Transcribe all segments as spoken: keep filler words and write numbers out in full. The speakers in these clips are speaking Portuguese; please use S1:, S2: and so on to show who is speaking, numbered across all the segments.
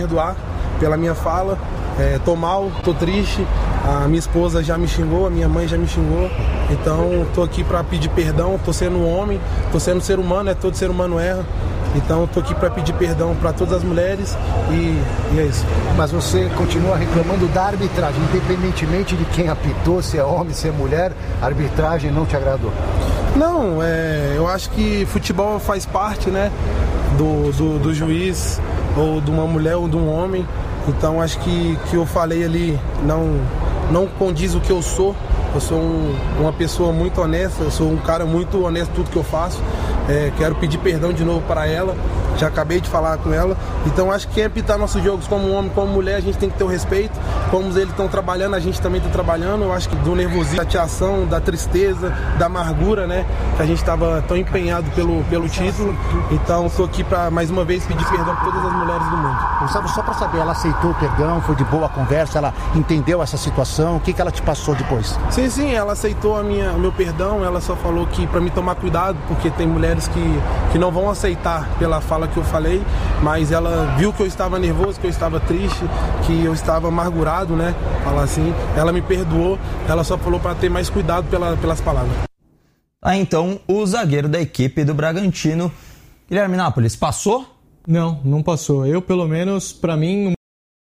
S1: Perdoar pela minha fala, é, tô mal, tô triste, a minha esposa já me xingou, a minha mãe já me xingou, então tô aqui para pedir perdão, tô sendo um homem, tô sendo ser humano, é todo ser humano erra, então tô aqui para pedir perdão para todas as mulheres e, e é isso.
S2: Mas você continua reclamando da arbitragem, independentemente de quem apitou, se é homem, se é mulher, a arbitragem não te agradou?
S1: Não, é, eu acho que futebol faz parte, né, do, do, do juiz, ou de uma mulher ou de um homem, então acho que que eu falei ali não, não condiz o que eu sou. Eu sou um, uma pessoa muito honesta, eu sou um cara muito honesto em tudo que eu faço. É, quero pedir perdão de novo para ela, já acabei de falar com ela. Então acho que quem apitar nossos jogos como homem, como mulher, a gente tem que ter o respeito. Como eles estão trabalhando, a gente também está trabalhando. Eu acho que do nervosismo, da chateação, da tristeza, da amargura, né? Que a gente estava tão empenhado pelo, pelo título. Então estou aqui para mais uma vez pedir perdão para todas as mulheres do mundo.
S2: Gustavo, só para saber, ela aceitou o perdão, foi de boa a conversa, ela entendeu essa situação, o que, que ela te passou depois?
S1: Sim, sim, ela aceitou a minha, o meu perdão, ela só falou que para me tomar cuidado, porque tem mulheres que, que não vão aceitar pela fala que eu falei, mas ela viu que eu estava nervoso, que eu estava triste, que eu estava amargurado, né, falar assim, ela me perdoou, ela só falou para ter mais cuidado pela, pelas palavras.
S3: Ah, então, o zagueiro da equipe do Bragantino, Guilherme Nápoles, passou?
S4: Não, não passou. Eu, pelo menos, para mim, não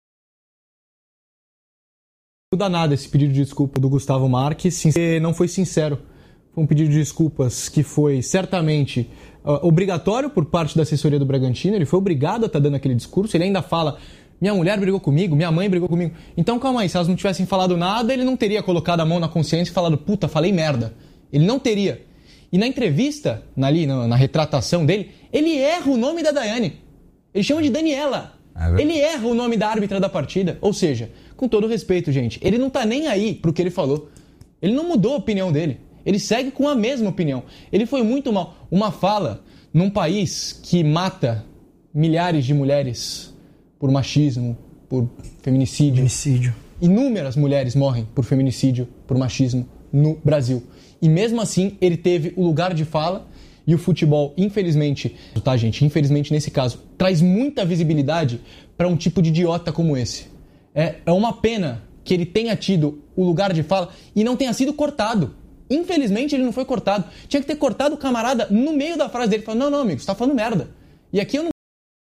S4: muda nada esse pedido de desculpa do Gustavo Marques. Não foi sincero. Foi um pedido de desculpas que foi certamente uh, obrigatório por parte da assessoria do Bragantino. Ele foi obrigado a estar dando aquele discurso. Ele ainda fala, minha mulher brigou comigo, minha mãe brigou comigo. Então, calma aí, se elas não tivessem falado nada, ele não teria colocado a mão na consciência e falado, puta, falei merda. Ele não teria. E na entrevista, ali, na, na retratação dele, ele erra o nome da Daiane. Ele chama de Daniela. É ele erra o nome da árbitra da partida. Ou seja, com todo respeito, gente, ele não tá nem aí pro que ele falou. Ele não mudou a opinião dele. Ele segue com a mesma opinião. Ele foi muito mal. Uma fala num país que mata milhares de mulheres por machismo, por feminicídio.
S5: Feminicídio.
S4: Inúmeras mulheres morrem por feminicídio, por machismo no Brasil. E mesmo assim, ele teve o lugar de fala. E o futebol, infelizmente, tá, gente? Infelizmente, nesse caso, traz muita visibilidade para um tipo de idiota como esse. É, é uma pena que ele tenha tido o lugar de fala e não tenha sido cortado. Infelizmente, ele não foi cortado. Tinha que ter cortado o camarada no meio da frase dele. Falando, não, não, amigo, você tá falando merda. E aqui eu não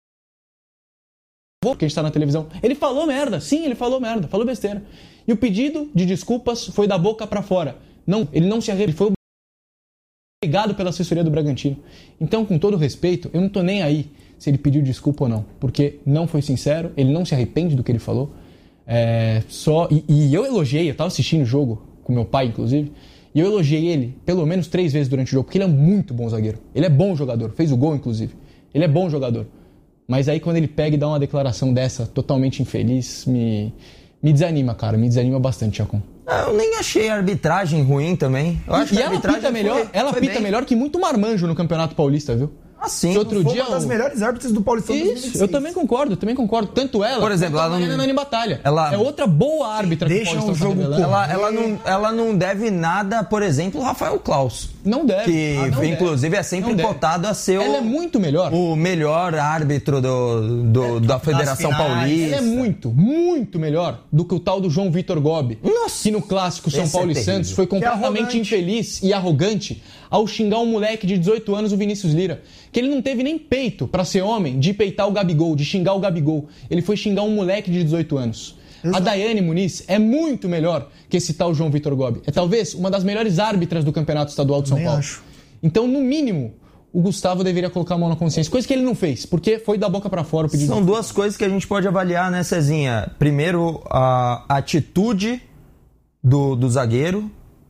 S4: vou porque a gente tá na televisão. Ele falou merda. Sim, ele falou merda. Falou besteira. E o pedido de desculpas foi da boca para fora. Não, ele não se arrependeu. Ele foi obrigado pela assessoria do Bragantino. Então, com todo respeito, eu não tô nem aí se ele pediu desculpa ou não, porque não foi sincero, ele não se arrepende do que ele falou. É, só e, e eu elogiei, eu tava assistindo o jogo com meu pai, inclusive, e eu elogiei ele pelo menos três vezes durante o jogo, porque ele é muito bom zagueiro. Ele é bom jogador, fez o gol, inclusive. Ele é bom jogador. Mas aí quando ele pega e dá uma declaração dessa, totalmente infeliz, me, me desanima, cara, me desanima bastante, Chacon.
S3: Eu nem achei a arbitragem ruim também. Eu acho
S4: e
S3: que a
S4: ela
S3: arbitragem
S4: pita melhor,
S3: foi,
S4: ela
S3: foi
S4: pita
S3: bem.
S4: melhor que muito marmanjo no Campeonato Paulista, viu?
S3: Assim,
S4: que outro
S5: foi
S4: dia
S5: uma das
S4: o...
S5: melhores árbitras do Paulistão de dois mil e
S4: Isso,
S5: dezesseis.
S4: eu também concordo, também concordo. Tanto ela,
S3: por exemplo, ela não...
S4: Nani Batalha.
S3: Ela...
S4: É outra boa árbitra que o
S5: Deixa
S4: Paulistão
S5: um jogo
S4: tá revelando.
S3: Ela, ela, não, ela não deve nada, por exemplo, o Rafael Klaus.
S4: Não deve.
S3: Que,
S4: ah, não
S3: inclusive,
S4: deve.
S3: é sempre
S4: Não
S3: cotado
S4: deve.
S3: a ser o...
S4: Ela é muito melhor.
S3: O melhor árbitro do, do, da Federação Paulista.
S4: Ela é muito, muito melhor do que o tal do João Vitor Gobi.
S3: Nossa.
S4: Que no clássico São
S3: Esse
S4: Paulo
S3: é
S4: e Santos foi completamente infeliz e arrogante ao xingar um moleque de dezoito anos, o Vinícius Lira. Que ele não teve nem peito pra ser homem de peitar o Gabigol, de xingar o Gabigol. Ele foi xingar um moleque de dezoito anos. Exato. A Daiane Muniz é muito melhor que esse tal João Vitor Gobi. É talvez uma das melhores árbitras do Campeonato Estadual de São
S5: Nem
S4: Paulo.
S5: acho.
S4: Então, no mínimo, o Gustavo deveria colocar a mão na consciência. Coisa que ele não fez, porque foi da boca pra fora o pedido.
S3: São duas coisas que a gente pode avaliar, né, Cezinha? Primeiro, a atitude do, do zagueiro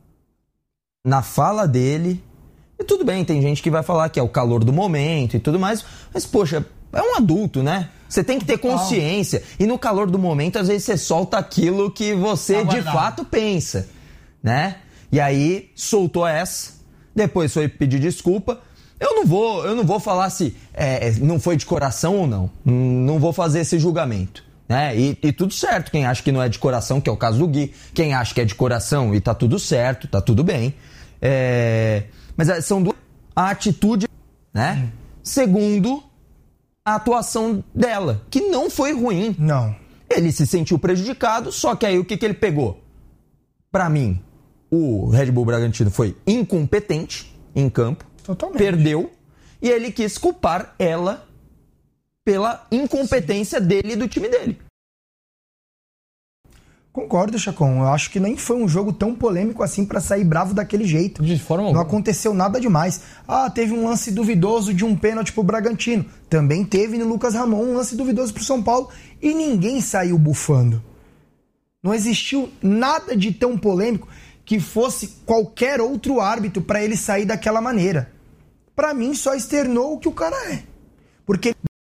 S3: na fala dele. E tudo bem, tem gente que vai falar que é o calor do momento e tudo mais, mas, poxa, é um adulto, né? Você tem que ter consciência. E no calor do momento, às vezes, você solta aquilo que você, de fato, pensa, né? E aí, soltou essa, depois foi pedir desculpa. Eu não vou, eu não vou falar se é, não foi de coração ou não. Não vou fazer esse julgamento, né? E, e tudo certo. Quem acha que não é de coração, que é o caso do Gui. Quem acha que é de coração e tá tudo certo, tá tudo bem. É... Mas são duas... A atitude, né? Segundo, a atuação dela, que não foi ruim.
S5: Não.
S3: Ele se sentiu prejudicado, só que aí o que, que ele pegou? Pra mim, o Red Bull Bragantino foi incompetente em campo,
S5: Totalmente.
S3: Perdeu, e ele quis culpar ela pela incompetência Sim. dele e do time dele.
S5: Concordo, Chacon. Eu acho que nem foi um jogo tão polêmico assim pra sair bravo daquele jeito.
S4: De forma
S5: Não
S4: alguma.
S5: aconteceu nada demais. Ah, teve um lance duvidoso de um pênalti pro Bragantino. Também teve no Lucas Ramon um lance duvidoso pro São Paulo e ninguém saiu bufando. Não existiu nada de tão polêmico que fosse qualquer outro árbitro pra ele sair daquela maneira. Pra mim só externou o que o cara é. Porque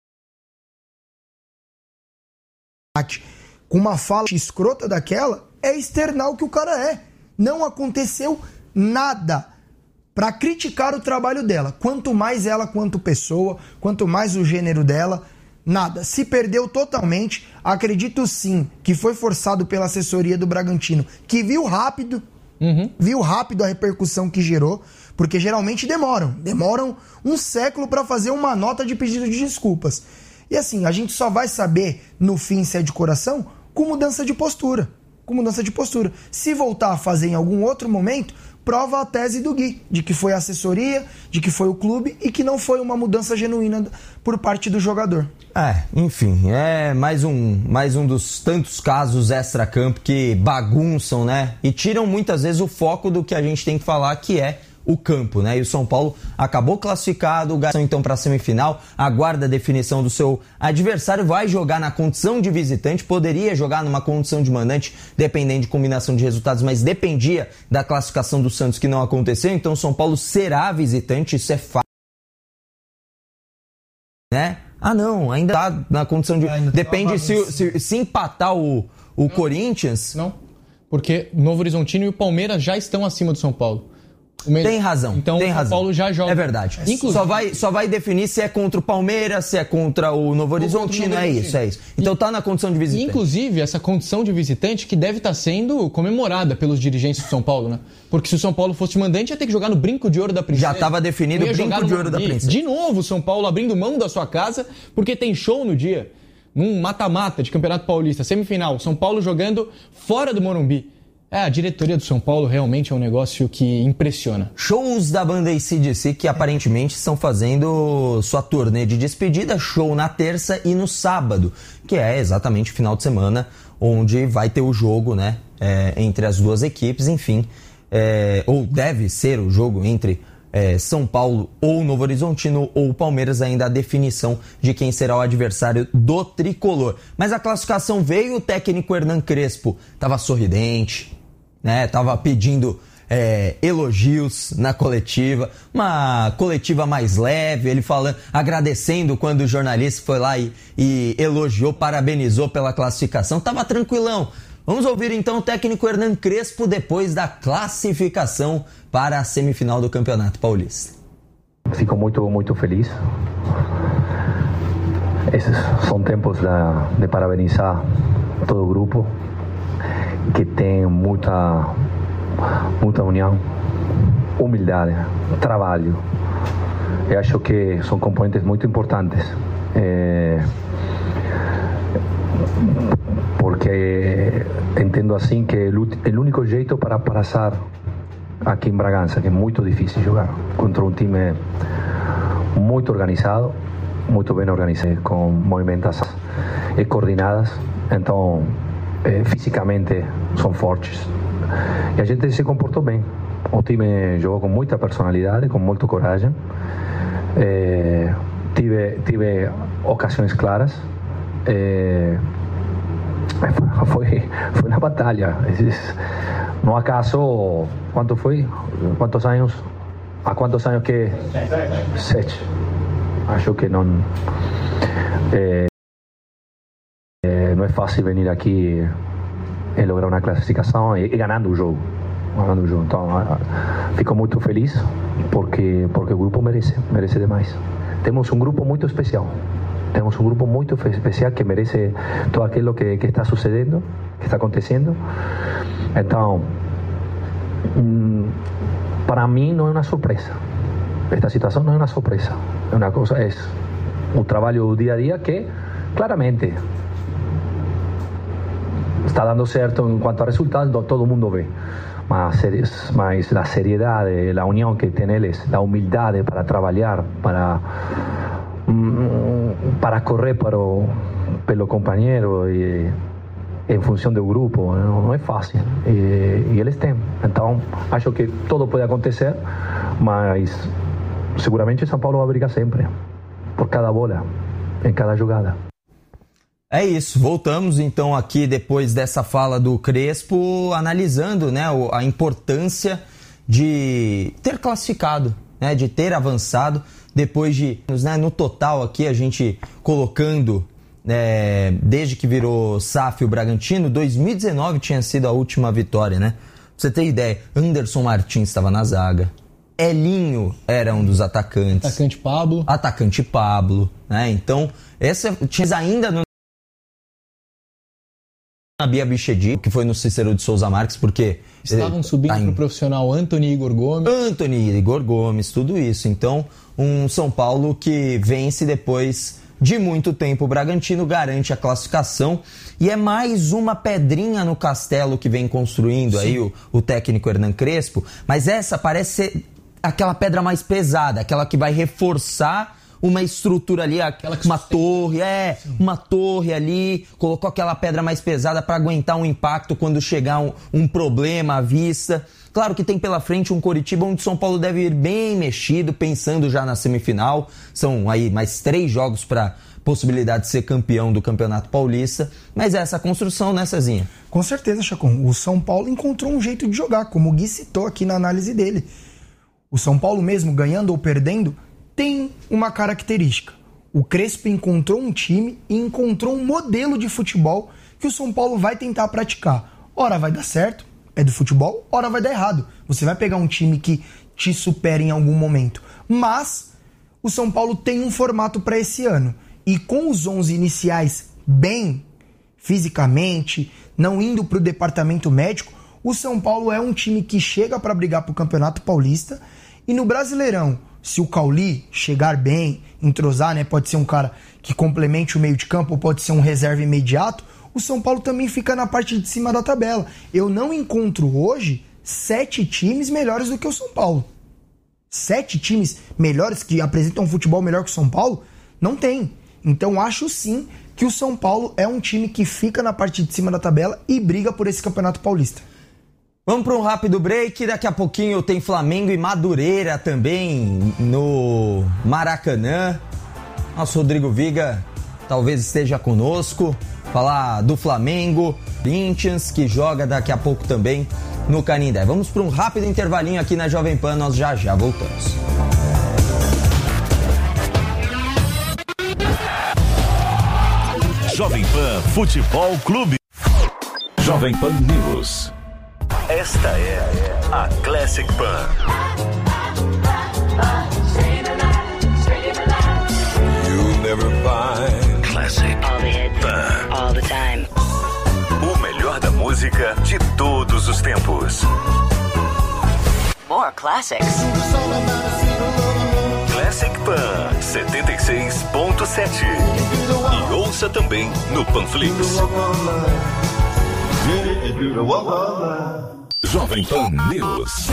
S5: com uma fala escrota daquela, é externar o que o cara é. Não aconteceu nada para criticar o trabalho dela. Quanto mais ela quanto pessoa, quanto mais o gênero dela, nada. Se perdeu totalmente. Acredito sim que foi forçado pela assessoria do Bragantino, que viu rápido, uhum. viu rápido a repercussão que gerou, porque geralmente demoram. Demoram um século para fazer uma nota de pedido de desculpas. E assim, a gente só vai saber no fim se é de coração com mudança de postura. Com mudança de postura. Se voltar a fazer em algum outro momento, prova a tese do Gui, de que foi a assessoria, de que foi o clube e que não foi uma mudança genuína por parte do jogador.
S3: É, enfim, é mais um, mais um dos tantos casos extra-campo que bagunçam, né? E tiram muitas vezes o foco do que a gente tem que falar, que é o campo, né? E o São Paulo acabou classificado, o Galo então para a semifinal, aguarda a definição do seu adversário, vai jogar na condição de visitante, poderia jogar numa condição de mandante, dependendo de combinação de resultados, mas dependia da classificação do Santos, que não aconteceu, então o São Paulo será visitante, isso é fato, né? Ah não, ainda tá na condição de... Ainda depende se, se, se empatar o, o
S4: não,
S3: Corinthians...
S4: Não, porque Novo Horizontino e o Palmeiras já estão acima do São Paulo.
S3: Tem razão,
S4: então
S3: tem
S4: o São
S3: razão.
S4: Paulo já joga.
S3: É verdade. Inclusive, só vai, só vai definir se é contra o Palmeiras, se é contra o Novo Horizontino, é isso, é isso. Então tá na condição de visitante.
S4: Inclusive, essa condição de visitante que deve estar sendo comemorada pelos dirigentes do São Paulo, né? Porque se o São Paulo fosse mandante, ia ter que jogar no Brinco de Ouro da Princesa.
S3: Já estava definido o Brinco de Ouro da Princesa.
S4: De novo, o São Paulo abrindo mão da sua casa, porque tem show no dia. Num mata-mata de Campeonato Paulista, semifinal. São Paulo jogando fora do Morumbi. É, a diretoria do São Paulo realmente é um negócio que impressiona.
S3: Shows da banda A C D C que aparentemente estão fazendo sua turnê de despedida, show na terça e no sábado, que é exatamente o final de semana onde vai ter o jogo, né, é, entre as duas equipes, enfim, é, ou deve ser o jogo entre é, São Paulo ou Novo Horizontino ou Palmeiras, ainda a definição de quem será o adversário do tricolor. Mas a classificação veio, o técnico Hernan Crespo estava sorridente, né, tava pedindo é, elogios na coletiva, uma coletiva mais leve, ele falando, agradecendo quando o jornalista foi lá e, e elogiou, parabenizou pela classificação, tava tranquilão. Vamos ouvir então o técnico Hernan Crespo depois da classificação para a semifinal do Campeonato Paulista.
S6: Fico muito, muito feliz. Esses são tempos de, de parabenizar todo o grupo, que tem muita, muita união, humildade, trabalho. Eu acho que são componentes muito importantes. É, porque entendo assim que o único jeito para passar aqui em Bragança, que é muito difícil jogar contra um time muito organizado, muito bem organizado, com movimentações coordenadas, então Eh, fisicamente são fortes e a gente se comportou bem. O time jogou com muita personalidade, com muita coragem. Eh, tive, tive ocasiões claras. Eh, foi, foi uma batalha. No acaso, quanto foi? Quantos anos? Há quantos anos que? Sete. Acho que não. Eh, Não é fácil vir aqui e lograr uma classificação e, e ganhando o jogo. Ganhando o jogo. Então, fico muito feliz porque, porque o grupo merece, merece demais. Temos um grupo muito especial. Temos um grupo muito especial que merece todo aquilo que, que está sucedendo, que está acontecendo. Então, hum, para mim não é uma surpresa. Esta situação não é uma surpresa. É uma coisa, é o trabalho do dia a dia que, claramente, está dando certo em quanto a resultados, todo mundo vê. Mas, mas a seriedade, a união que tem eles, a humildade para trabalhar, para, para correr para o, pelo companheiro e em função do grupo, não, não é fácil. E, e eles têm. Então, acho que tudo pode acontecer, mas seguramente São Paulo vai brigar sempre, por cada bola, em cada jogada.
S3: É isso, voltamos então aqui depois dessa fala do Crespo, analisando, né, a importância de ter classificado, né, de ter avançado, depois de, né, no total aqui a gente colocando, é, desde que virou S A F o Bragantino, dois mil e dezenove tinha sido a última vitória, né? Pra você ter ideia, Anderson Martins estava na zaga, Elinho era um dos atacantes.
S4: Atacante Pablo.
S3: Atacante Pablo, né? Então, essa tinha ainda no a Bia Bichedi, que foi no Cícero de Souza Marques, porque
S4: estavam subindo tá em... pro profissional Antony Igor Gomes.
S3: Antony Igor Gomes, tudo isso. Então, um São Paulo que vence depois de muito tempo. O Bragantino garante a classificação e é mais uma pedrinha no castelo que vem construindo. Sim. Aí o, o técnico Hernan Crespo. Mas essa parece ser aquela pedra mais pesada, aquela que vai reforçar uma estrutura ali, aquela uma torre, é, Sim. uma torre ali, colocou aquela pedra mais pesada para aguentar um impacto quando chegar um, um problema à vista. Claro que tem pela frente um Coritiba onde São Paulo deve ir bem mexido, pensando já na semifinal. São aí mais três jogos para possibilidade de ser campeão do Campeonato Paulista. Mas é essa construção, né, Cezinha?
S5: Com certeza, Chacon. O São Paulo encontrou um jeito de jogar, como o Gui citou aqui na análise dele. O São Paulo mesmo, ganhando ou perdendo, tem uma característica. O Crespo encontrou um time e encontrou um modelo de futebol que o São Paulo vai tentar praticar. Ora vai dar certo, é do futebol, ora vai dar errado. Você vai pegar um time que te supera em algum momento. Mas o São Paulo tem um formato para esse ano. E com os onze iniciais bem fisicamente, não indo para o departamento médico, o São Paulo é um time que chega para brigar para o Campeonato Paulista. E no Brasileirão, se o Cauli chegar bem, entrosar, né, pode ser um cara que complemente o meio de campo ou pode ser um reserva imediato, o São Paulo também fica na parte de cima da tabela. Eu não encontro hoje sete times melhores do que o São Paulo. Sete times melhores que apresentam um futebol melhor que o São Paulo? Não tem. Então acho sim que o São Paulo é um time que fica na parte de cima da tabela e briga por esse Campeonato Paulista.
S3: Vamos para um rápido break, daqui a pouquinho tem Flamengo e Madureira também no Maracanã. Nosso Rodrigo Viga talvez esteja conosco, falar do Flamengo, Corinthians, que joga daqui a pouco também no Canindé. Vamos para um rápido intervalinho aqui na Jovem Pan, nós já já voltamos.
S7: Jovem Pan Futebol Clube. Jovem Pan News. Esta é a Classic Pan. You'll never find Classic Pan. All the time. O melhor da música de todos os tempos.
S8: More classics.
S7: Classic Pan setenta e seis ponto sete. E ouça também no Panflix. Jovem Pan News.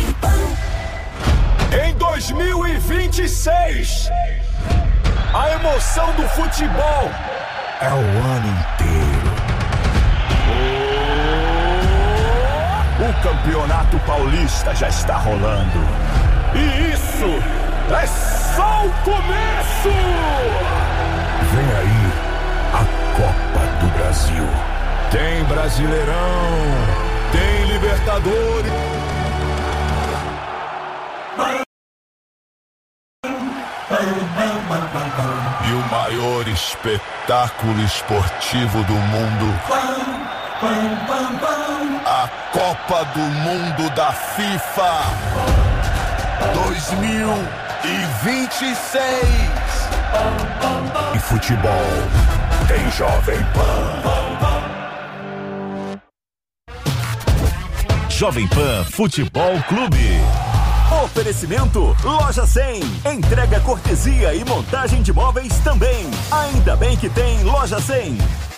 S9: Em dois mil e vinte e seis, a emoção do futebol é o ano inteiro. O Campeonato Paulista já está rolando. E isso é só o começo! Vem aí a Copa do Brasil. Tem Brasileirão, tem Libertadores. E o maior espetáculo esportivo do mundo. A Copa do Mundo da FIFA dois mil e vinte e seis. E futebol tem Jovem Pan.
S7: Jovem Pan Futebol Clube. Oferecimento Loja cem. Entrega, cortesia e montagem de móveis também. Ainda bem que tem Loja cem.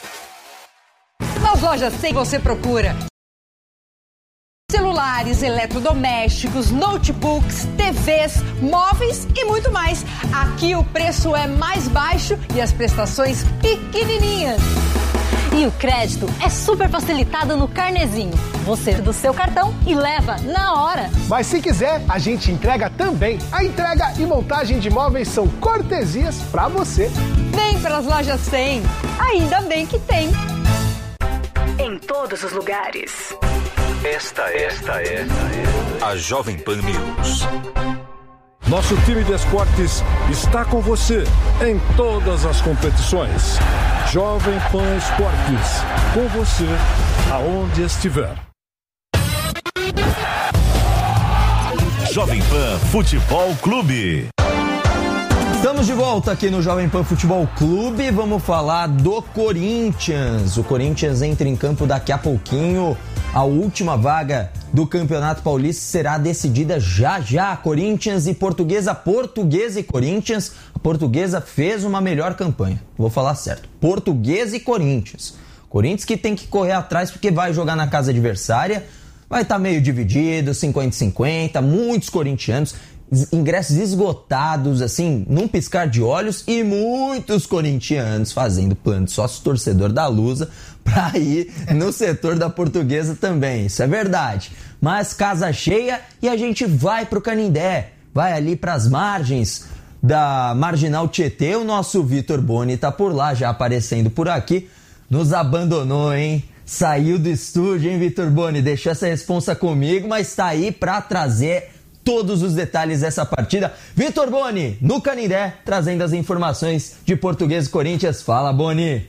S8: Nas Lojas cem você procura celulares, eletrodomésticos, notebooks, T Vs, móveis e muito mais. Aqui o preço é mais baixo e as prestações pequenininhas.
S10: E o crédito é super facilitado no Carnezinho. Você do seu cartão e leva na hora.
S11: Mas se quiser, a gente entrega também. A entrega e montagem de móveis são cortesias pra você.
S8: Vem para as Lojas cem. Ainda bem que tem.
S12: Em todos os lugares.
S7: Esta, esta é a Jovem Pan News.
S9: Nosso time de esportes está com você em todas as competições. Jovem Pan Esportes, com você aonde estiver.
S7: Jovem Pan Futebol Clube.
S3: Estamos de volta aqui no Jovem Pan Futebol Clube. Vamos falar do Corinthians. O Corinthians entra em campo daqui a pouquinho. A última vaga do Campeonato Paulista será decidida já já. Corinthians e Portuguesa, Portuguesa e Corinthians. A Portuguesa fez uma melhor campanha. Vou falar certo. Portuguesa e Corinthians. Corinthians que tem que correr atrás porque vai jogar na casa adversária. Vai estar meio dividido, cinquenta a cinquenta. Muitos corintianos. Ingressos esgotados, assim, num piscar de olhos, e muitos corintianos fazendo plano de sócio torcedor da Lusa para ir no setor da Portuguesa também. Isso é verdade. Mas casa cheia e a gente vai pro Canindé, vai ali pras margens da Marginal Tietê. O nosso Vitor Boni tá por lá, já aparecendo por aqui. Nos abandonou, hein? Saiu do estúdio, hein, Vitor Boni? Deixou essa responsa comigo, mas tá aí pra trazer todos os detalhes dessa partida. Vitor Boni, no Canindé, trazendo as informações de Portuguesa e Corinthians. Fala, Boni!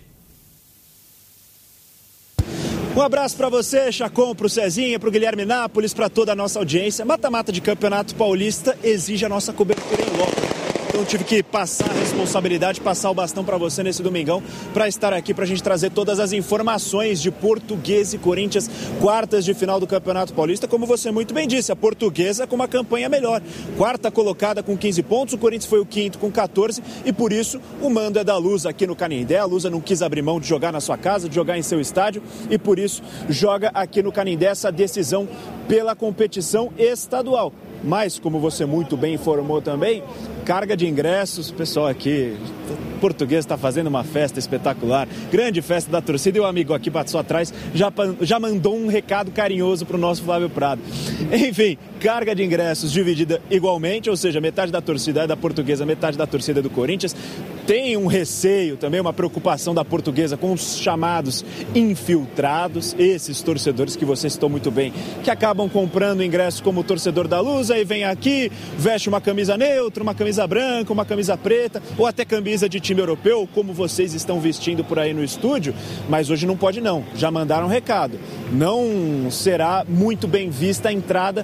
S13: Um abraço para você, Chacon, pro Cezinha, pro Guilherme Nápoles, para toda a nossa audiência. Mata-mata de Campeonato Paulista exige a nossa cobertura em loco. Então tive que passar a responsabilidade, passar o bastão para você nesse domingão, para estar aqui para a gente trazer todas as informações de Portuguesa e Corinthians, quartas de final do Campeonato Paulista. Como você muito bem disse, a Portuguesa com uma campanha melhor. Quarta colocada com quinze pontos, o Corinthians foi o quinto com quatorze e por isso o mando é da Lusa aqui no Canindé. A Lusa não quis abrir mão de jogar na sua casa, de jogar em seu estádio e por isso joga aqui no Canindé essa decisão pela competição estadual. Mas, como você muito bem informou também, carga de ingressos, o pessoal aqui, Português está fazendo uma festa espetacular, grande festa da torcida, e o amigo aqui passou atrás, já, já mandou um recado carinhoso para o nosso Flávio Prado. Enfim, carga de ingressos dividida igualmente, ou seja, metade da torcida é da Portuguesa, metade da torcida é do Corinthians. Tem um receio também, uma preocupação da Portuguesa com os chamados infiltrados, esses torcedores que você citou muito bem, que acabam comprando ingressos como torcedor da Luz, aí vem aqui, veste uma camisa neutra, uma camisa branca, uma camisa preta, ou até camisa de time europeu, como vocês estão vestindo por aí no estúdio, mas hoje não pode não, já mandaram um recado, não será muito bem vista a entrada,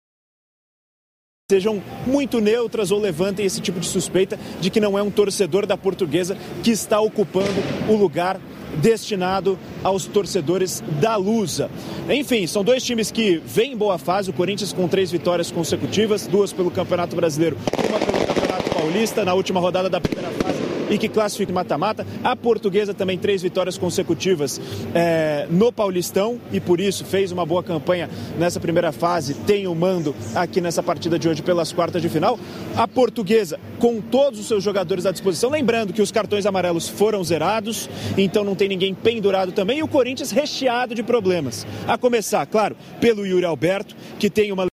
S13: sejam muito neutras ou levantem esse tipo de suspeita de que não é um torcedor da Portuguesa que está ocupando o lugar destinado aos torcedores da Lusa. Enfim, são dois times que vêm em boa fase, o Corinthians com três vitórias consecutivas, duas pelo Campeonato Brasileiro, uma pelo Campeonato Paulista, na última rodada da primeira fase, e que classifica em mata-mata. A Portuguesa também três vitórias consecutivas é, no Paulistão e por isso fez uma boa campanha nessa primeira fase, tem o mando aqui nessa partida de hoje pelas quartas de final. A Portuguesa com todos os seus jogadores à disposição, lembrando que os cartões amarelos foram zerados, então não tem ninguém pendurado também, e o Corinthians recheado de problemas. A começar, claro, pelo Yuri Alberto, que tem uma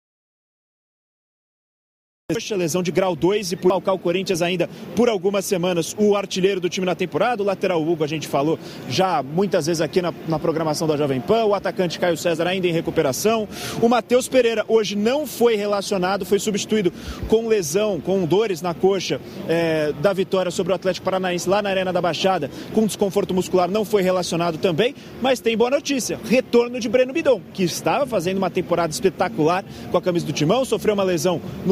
S13: lesão de grau dois e por calcar o Corinthians ainda por algumas semanas o artilheiro do time na temporada, o lateral Hugo, a gente falou já muitas vezes aqui na, na programação da Jovem Pan, o atacante Caio César ainda em recuperação, o Matheus Pereira hoje não foi relacionado, foi substituído com lesão, com dores na coxa é, da vitória sobre o Atlético Paranaense lá na Arena da Baixada, com desconforto muscular, não foi relacionado também, mas tem boa notícia, retorno de Breno Bidon, que estava fazendo uma temporada espetacular com a camisa do Timão, sofreu uma lesão no derby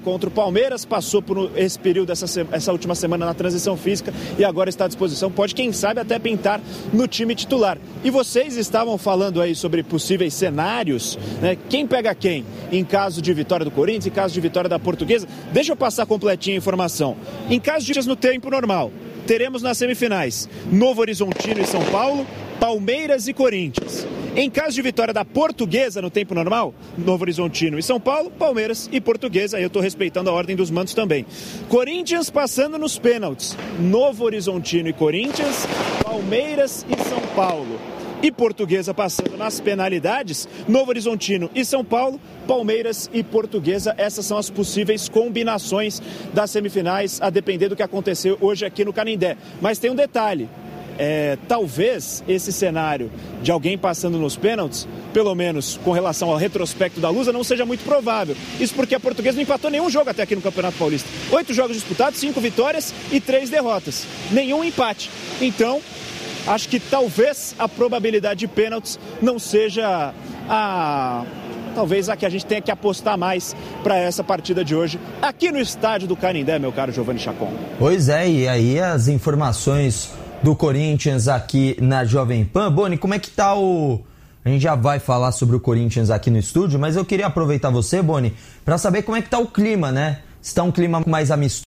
S13: contra o Palmeiras, passou por esse período, essa, essa última semana na transição física e agora está à disposição, pode quem sabe até pintar no time titular. E vocês estavam falando aí sobre possíveis cenários, né? Quem pega quem em caso de vitória do Corinthians, em caso de vitória da Portuguesa? Deixa eu passar completinha a informação. Em caso de no tempo normal, teremos nas semifinais Novo Horizontino e São Paulo, Palmeiras e Corinthians. Em caso de vitória da Portuguesa no tempo normal, Novo Horizontino e São Paulo, Palmeiras e Portuguesa. Aí eu estou respeitando a ordem dos mandos também. Corinthians passando nos pênaltis, Novo Horizontino e Corinthians, Palmeiras e São Paulo. E Portuguesa passando nas penalidades, Novo Horizontino e São Paulo, Palmeiras e Portuguesa. Essas são as possíveis combinações das semifinais, a depender do que aconteceu hoje aqui no Canindé. Mas tem um detalhe, é, talvez esse cenário de alguém passando nos pênaltis, pelo menos com relação ao retrospecto da Lusa, não seja muito provável. Isso porque a Portuguesa não empatou nenhum jogo até aqui no Campeonato Paulista. Oito jogos disputados, cinco vitórias e três derrotas. Nenhum empate. Então, acho que talvez a probabilidade de pênaltis não seja a... talvez a que a gente tenha que apostar mais para essa partida de hoje, aqui no estádio do Canindé, meu caro Giovanni Chacon.
S3: Pois é, e aí as informações do Corinthians aqui na Jovem Pan. Boni, como é que tá o... A gente já vai falar sobre o Corinthians aqui no estúdio, mas eu queria aproveitar você, Boni, para saber como é que tá o clima, né? Se tá um clima mais amistoso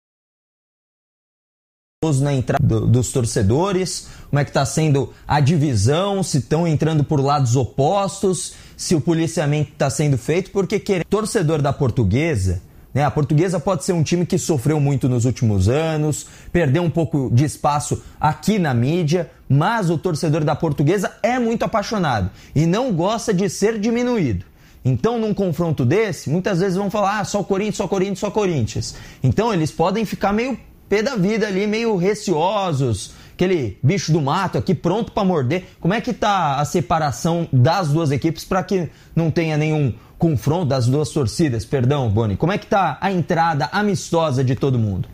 S3: na entrada dos torcedores, como é que está sendo a divisão, se estão entrando por lados opostos, se o policiamento está sendo feito, porque querendo torcedor da Portuguesa, né? A Portuguesa pode ser um time que sofreu muito nos últimos anos, perdeu um pouco de espaço aqui na mídia, mas o torcedor da Portuguesa é muito apaixonado e não gosta de ser diminuído. Então, num confronto desse, muitas vezes vão falar, ah, só Corinthians, só Corinthians, só Corinthians. Então, eles podem ficar meio pé da vida ali, meio receosos, aquele bicho do mato aqui pronto para morder. Como é que tá a separação das duas equipes para que não tenha nenhum confronto das duas torcidas? Perdão, Boni. Como é que tá a entrada amistosa de todo mundo?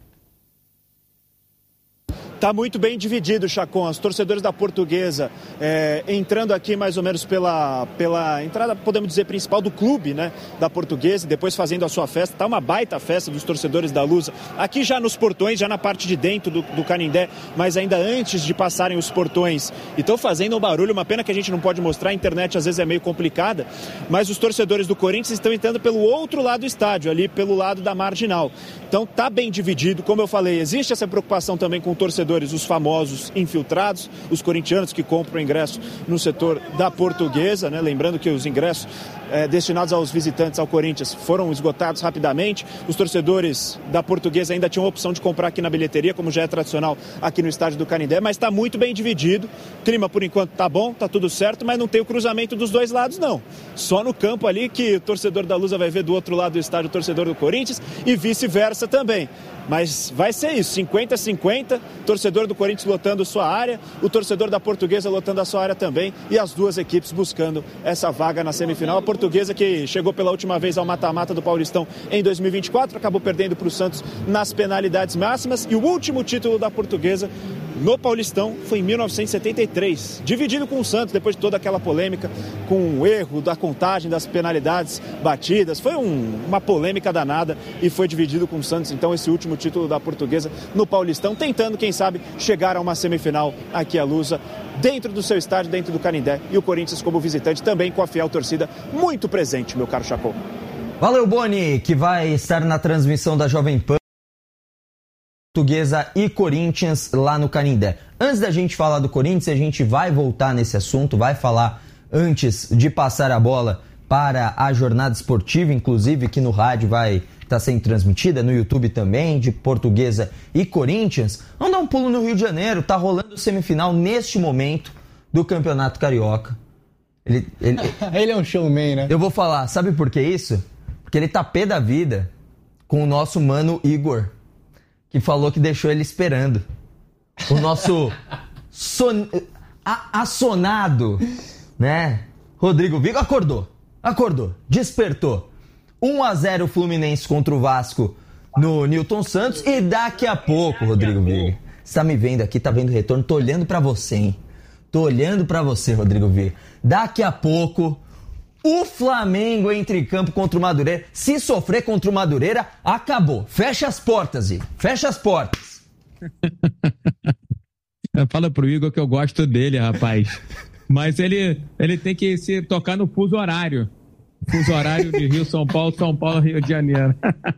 S13: Está muito bem dividido, Chacon. Os torcedores da Portuguesa é, entrando aqui mais ou menos pela, pela entrada, podemos dizer, principal do clube, né, da Portuguesa, e depois fazendo a sua festa. Está uma baita festa dos torcedores da Lusa, aqui já nos portões, já na parte de dentro do, do Canindé, mas ainda antes de passarem os portões. E estão fazendo um barulho, uma pena que a gente não pode mostrar, a internet às vezes é meio complicada, mas os torcedores do Corinthians estão entrando pelo outro lado do estádio, ali pelo lado da Marginal. Então está bem dividido, como eu falei, existe essa preocupação também com o torcedor, os famosos infiltrados, os corintianos que compram ingresso no setor da Portuguesa, né? Lembrando que os ingressos é, destinados aos visitantes ao Corinthians foram esgotados rapidamente. Os torcedores da Portuguesa ainda tinham a opção de comprar aqui na bilheteria, como já é tradicional aqui no estádio do Canindé, mas está muito bem dividido. O clima, por enquanto, está bom, está tudo certo, mas não tem o cruzamento dos dois lados, não. Só no campo ali que o torcedor da Lusa vai ver do outro lado do estádio o torcedor do Corinthians e vice-versa também. Mas vai ser isso, cinquenta a cinquenta, torcedor do Corinthians lotando sua área, o torcedor da Portuguesa lotando a sua área também, e as duas equipes buscando essa vaga na semifinal. A Portuguesa, que chegou pela última vez ao mata-mata do Paulistão em dois mil e vinte e quatro, acabou perdendo para o Santos nas penalidades máximas, e o último título da Portuguesa no Paulistão foi em mil novecentos e setenta e três, dividido com o Santos, depois de toda aquela polêmica com o erro da contagem das penalidades batidas. Foi um, uma polêmica danada e foi dividido com o Santos, então esse último título da Portuguesa no Paulistão, tentando, quem sabe, chegar a uma semifinal aqui à Lusa, dentro do seu estádio, dentro do Canindé, e o Corinthians como visitante também com a fiel torcida muito presente, meu caro Chacon.
S3: Valeu, Boni, que vai estar na transmissão da Jovem Pan, Portuguesa e Corinthians lá no Canindé. Antes da gente falar do Corinthians, a gente vai voltar nesse assunto, vai falar antes de passar a bola para a jornada esportiva, inclusive que no rádio vai estar sendo transmitida, no YouTube também, de Portuguesa e Corinthians. Vamos dar um pulo no Rio de Janeiro, tá rolando semifinal neste momento do Campeonato Carioca. Ele, ele,
S4: ele é um showman, né?
S3: Eu vou falar, sabe por que isso? Porque ele tá pé da vida com o nosso mano Igor, que falou que deixou ele esperando. O nosso son... a, assonado, né? Rodrigo Vigo acordou, acordou, despertou. um a zero Fluminense contra o Vasco no Newton Santos, e daqui a pouco, Rodrigo Vigo, você tá me vendo aqui, tá vendo o retorno, tô olhando pra você, hein? Tô olhando pra você, Rodrigo Vigo. Daqui a pouco, O Flamengo entra em campo contra o Madureira. Se sofrer contra o Madureira, acabou. Fecha as portas, Igor. Fecha as portas.
S14: Fala pro Igor que eu gosto dele, rapaz. Mas ele, ele tem que se tocar no fuso horário. Fuso horário de Rio, São Paulo, São Paulo, Rio de Janeiro.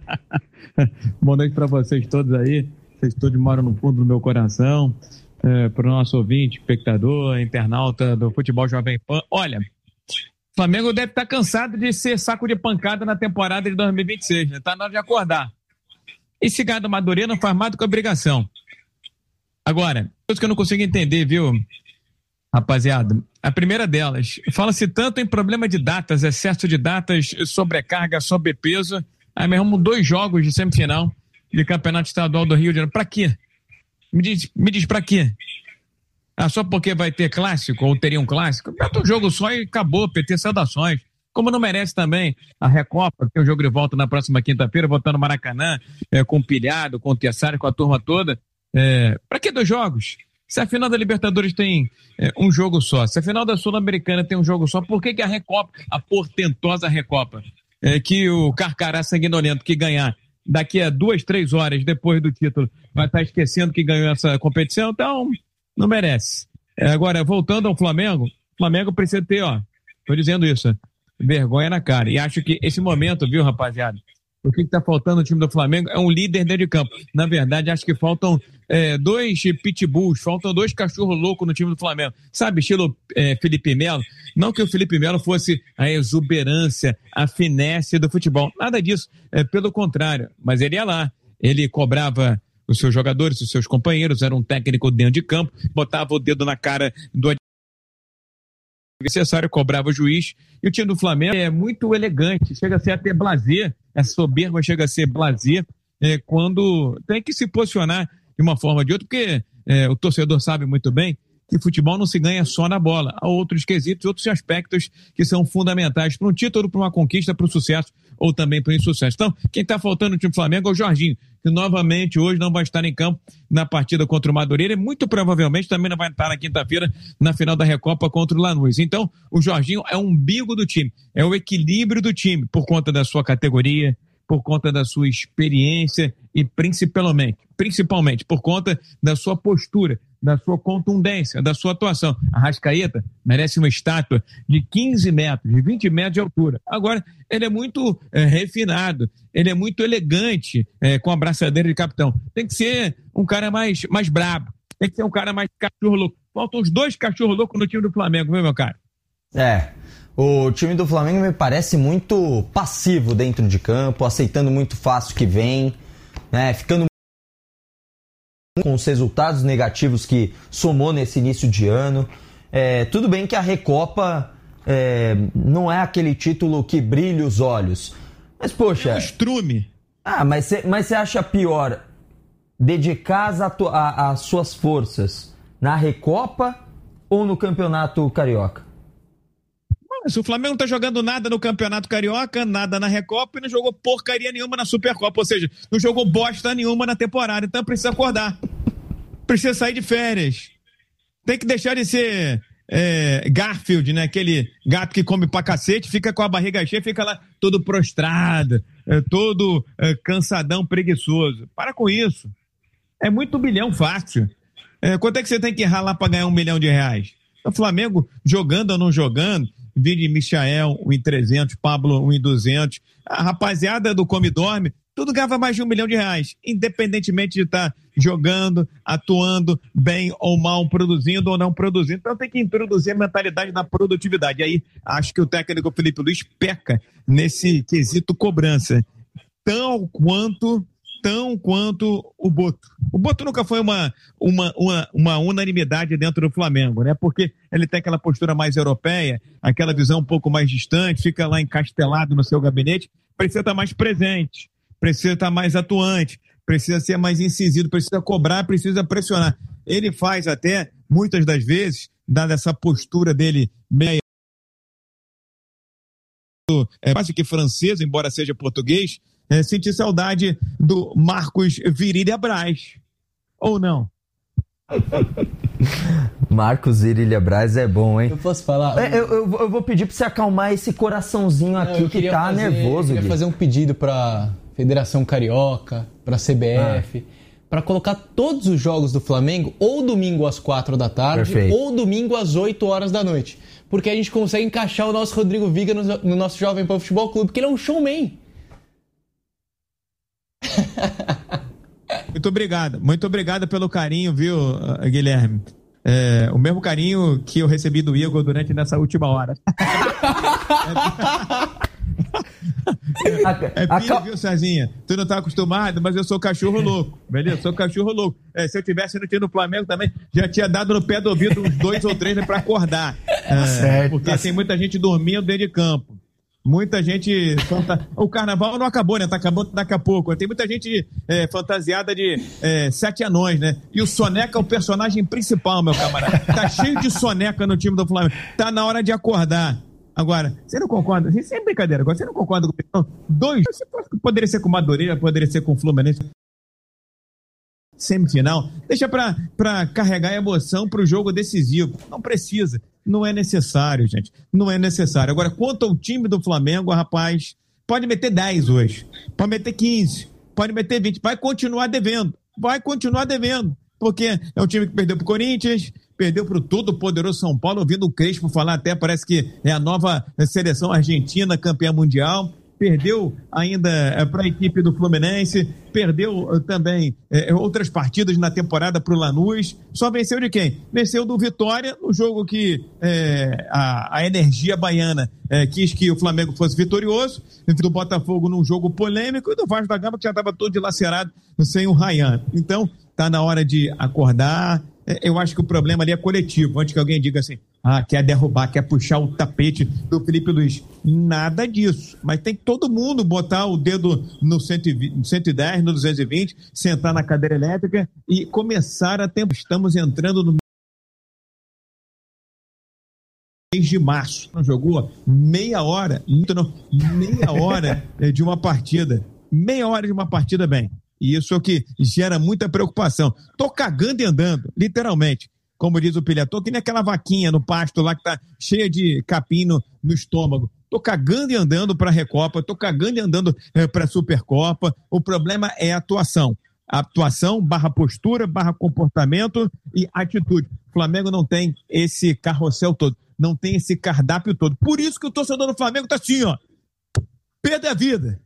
S14: Boa noite para vocês todos aí. Vocês todos moram no fundo do meu coração. É, para o nosso ouvinte, espectador, internauta do Futebol Jovem Pan. Olha, o Flamengo deve estar cansado de ser saco de pancada na temporada de dois mil e vinte e seis, né? Tá na hora de acordar. Esse cara do Madureira não faz mais do que obrigação. Agora, coisa que eu não consigo entender, viu, rapaziada? A primeira delas, fala-se tanto em problema de datas, excesso de datas, sobrecarga, sobrepeso. Aí mesmo dois jogos de semifinal de Campeonato Estadual do Rio de Janeiro. Pra quê? Me diz, me diz pra quê? Ah, só porque vai ter clássico, ou teria um clássico? Meta um jogo só e acabou, P T, saudações. Como não merece também a Recopa, que tem um jogo de volta na próxima quinta-feira, voltando no Maracanã, é, com o Pilhado, com o Tessari, com a turma toda. É, pra que dois jogos? Se a final da Libertadores tem é, um jogo só, se a final da Sul-Americana tem um jogo só, por que que a Recopa, a portentosa Recopa, é, que o Carcará sanguinolento que ganhar daqui a duas, três horas depois do título vai estar esquecendo que ganhou essa competição? Então, não merece. É, agora, voltando ao Flamengo, o Flamengo precisa ter, ó, tô dizendo isso, vergonha na cara. E acho que esse momento, viu, rapaziada, o que está faltando no time do Flamengo é um líder dentro de campo. Na verdade, acho que faltam é, dois pitbulls, faltam dois cachorros loucos no time do Flamengo. Sabe, estilo é, Felipe Melo? Não que o Felipe Melo fosse a exuberância, a finesse do futebol. Nada disso. É, pelo contrário. Mas ele ia lá. Ele cobrava os seus jogadores, os seus companheiros, era um técnico dentro de campo, botava o dedo na cara do necessário, cobrava o juiz. E o time do Flamengo é muito elegante, chega a ser até blasé, é soberba, chega a ser blasé, é, quando tem que se posicionar de uma forma ou de outra, porque é, o torcedor sabe muito bem que futebol não se ganha só na bola. Há outros quesitos, outros aspectos que são fundamentais para um título, para uma conquista, para o sucesso ou também para o insucesso. Então, quem está faltando no time do Flamengo é o Jorginho, que novamente hoje não vai estar em campo na partida contra o Madureira e muito provavelmente também não vai estar na quinta-feira na final da Recopa contra o Lanús. Então, o Jorginho é o umbigo do time, é o equilíbrio do time, por conta da sua categoria, por conta da sua experiência e principalmente, principalmente por conta da sua postura, da sua contundência, da sua atuação. A Arrascaeta merece uma estátua de quinze metros, de vinte metros de altura. Agora, ele é muito é, refinado, ele é muito elegante é, com a braçadeira de capitão. Tem que ser um cara mais, mais brabo, tem que ser um cara mais cachorro louco. Faltam os dois cachorros loucos no time do Flamengo, viu, meu cara?
S3: É, o time do Flamengo me parece muito passivo dentro de campo, aceitando muito fácil que vem, né, ficando com os resultados negativos que somou nesse início de ano. É, tudo bem que a Recopa é, não é aquele título que brilha os olhos, mas poxa... É um
S14: estrume.
S3: Ah, mas você acha pior dedicar as, atu- a, as suas forças na Recopa ou no Campeonato Carioca?
S14: Se o Flamengo não tá jogando nada no Campeonato Carioca, nada na Recopa e não jogou porcaria nenhuma na Supercopa, ou seja, não jogou bosta nenhuma na temporada, então precisa acordar, precisa sair de férias, tem que deixar de ser é, Garfield, né, aquele gato que come pra cacete, fica com a barriga cheia, fica lá todo prostrado, é, todo é, cansadão, preguiçoso. Para com isso, é muito bilhão fácil. É, quanto é que você tem que ralar pra ganhar um milhão de reais? O Flamengo jogando ou não jogando, Vini Michael, um em trezentos, Pablo, um em duzentos. A rapaziada do Come Dorme, tudo ganhava mais de um milhão de reais, independentemente de estar jogando, atuando bem ou mal, produzindo ou não produzindo. Então tem que introduzir a mentalidade da produtividade. E aí acho que o técnico Felipe Luiz peca nesse quesito cobrança, tão quanto... tão quanto o Boto. O Boto nunca foi uma, uma, uma, uma unanimidade dentro do Flamengo, né? Porque ele tem aquela postura mais europeia, aquela visão um pouco mais distante, fica lá encastelado no seu gabinete, precisa estar mais presente, precisa estar mais atuante, precisa ser mais incisivo, precisa cobrar, precisa pressionar. Ele faz até, muitas das vezes, dada essa postura dele meio é, quase que francês, embora seja português, É, sentir saudade do Marcos Virília Braz. Ou não?
S3: Marcos Virilha Braz é bom, hein?
S4: Eu posso falar?
S3: É, eu, eu, eu vou pedir pra você acalmar esse coraçãozinho aqui
S4: Não,
S3: que tá
S4: fazer,
S3: nervoso.
S4: Eu queria
S3: Gui.
S4: fazer um pedido pra Federação Carioca, pra C B F, ah. pra colocar todos os jogos do Flamengo ou domingo às quatro da tarde, Perfeito. ou domingo às oito horas da noite. Porque a gente consegue encaixar o nosso Rodrigo Viga no, no nosso Jovem Pan Futebol Clube, porque ele é um showman.
S14: Muito obrigado, muito obrigado pelo carinho, viu, Guilherme? É, o mesmo carinho que eu recebi do Igor durante nessa última hora. É, é pilha, viu, Cezinha? Tu não tá acostumado, mas eu sou cachorro louco, beleza? Sou cachorro louco. É, se eu tivesse no time do Flamengo também, já tinha dado no pé do ouvido uns dois ou três, né, pra acordar. É, certo, porque tá tem muita gente dormindo dentro de campo. Muita gente... Fanta... O carnaval não acabou, né? Tá acabando daqui a pouco. Tem muita gente é, fantasiada de é, sete anões, né? E o Soneca é o personagem principal, meu camarada. Tá cheio de soneca no time do Flamengo. Tá na hora de acordar. Agora, você não concorda? Isso é brincadeira. Agora, você não concorda com isso? Dois. Você poderia ser com o Madureira, poderia ser com o Fluminense. Semifinal. Deixa pra, pra carregar emoção pro jogo decisivo. Não precisa. Não é necessário, gente. Não é necessário. Agora, quanto ao time do Flamengo, rapaz, pode meter dez hoje. Pode meter quinze. Pode meter vinte. Vai continuar devendo. Vai continuar devendo. Porque é um time que perdeu pro Corinthians, perdeu pro todo poderoso São Paulo. Ouvindo o Crespo falar até, parece que é a nova seleção argentina campeã mundial. Perdeu ainda é, para a equipe do Fluminense, perdeu uh, também é, outras partidas na temporada para o Lanús. Só venceu de quem? Venceu do Vitória, no jogo que é, a, a energia baiana é, quis que o Flamengo fosse vitorioso, do Botafogo num jogo polêmico e do Vasco da Gama que já estava todo dilacerado sem o Ryan. Então, tá na hora de acordar. Eu acho que o problema ali é coletivo. Antes que alguém diga assim, ah, quer derrubar, quer puxar o tapete do Felipe Luiz. Nada disso. Mas tem que todo mundo botar o dedo no cento e vinte, cento e dez, no duzentos e vinte, sentar na cadeira elétrica e começar a tempo. Estamos entrando no mês de março. Não jogou meia hora, não, meia hora de uma partida. Meia hora de uma partida, bem. E isso é o que gera muita preocupação. Tô cagando e andando, literalmente. Como diz o Pilha, tô que nem aquela vaquinha no pasto lá que tá cheia de capim no, no estômago. Tô cagando e andando pra Recopa, tô cagando e andando é, pra Supercopa. O problema é a atuação. A atuação barra postura, barra comportamento e atitude. O Flamengo não tem esse carrossel todo, não tem esse cardápio todo. Por isso que o torcedor do Flamengo tá assim, ó. Pé da vida.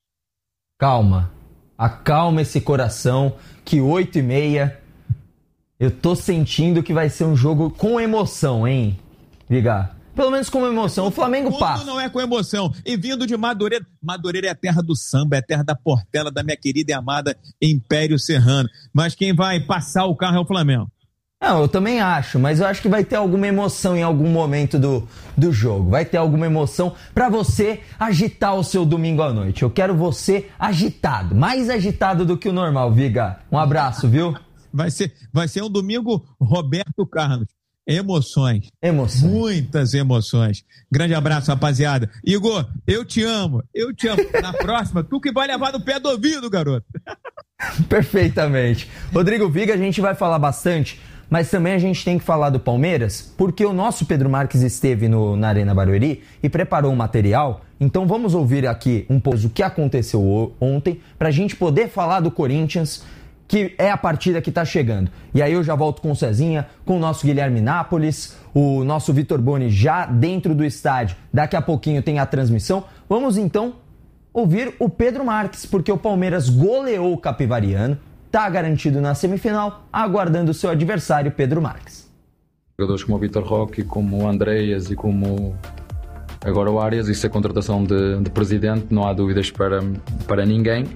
S3: Calma. Acalma esse coração, que oito e meia, eu tô sentindo que vai ser um jogo com emoção, hein, Viga? Pelo menos com emoção, o Flamengo
S14: Tudo
S3: passa.
S14: Não é com emoção, e vindo de Madureira, Madureira é a terra do samba, é a terra da Portela, da minha querida e amada Império Serrano, mas quem vai passar o carro é o Flamengo.
S3: Não, eu também acho, mas eu acho que vai ter alguma emoção em algum momento do, do jogo. Vai ter alguma emoção pra você agitar o seu domingo à noite. Eu quero você agitado, mais agitado do que o normal, Viga. Um abraço, viu?
S14: Vai ser, vai ser um domingo Roberto Carlos. Emoções.
S3: Emoções.
S14: Muitas emoções. Grande abraço, rapaziada. Igor, eu te amo. Eu te amo. Na próxima, tu que vai levar no pé do ouvido, garoto.
S3: Perfeitamente. Rodrigo Viga, a gente vai falar bastante, mas também a gente tem que falar do Palmeiras, porque o nosso Pedro Marques esteve no, na Arena Barueri e preparou um material. Então vamos ouvir aqui um pouco o que aconteceu ontem, pra gente poder falar do Corinthians, que é a partida que tá chegando. E aí eu já volto com o Cezinha, com o nosso Guilherme Nápoles, o nosso Vitor Boni já dentro do estádio. Daqui a pouquinho tem a transmissão. Vamos então ouvir o Pedro Marques, porque o Palmeiras goleou o Capivariano, está garantido na semifinal, aguardando o seu adversário, Pedro Marques.
S15: Jogadores como o Vitor Roque, como o Andreas e como agora o Arias, isso é contratação de, de presidente, não há dúvidas para, para ninguém.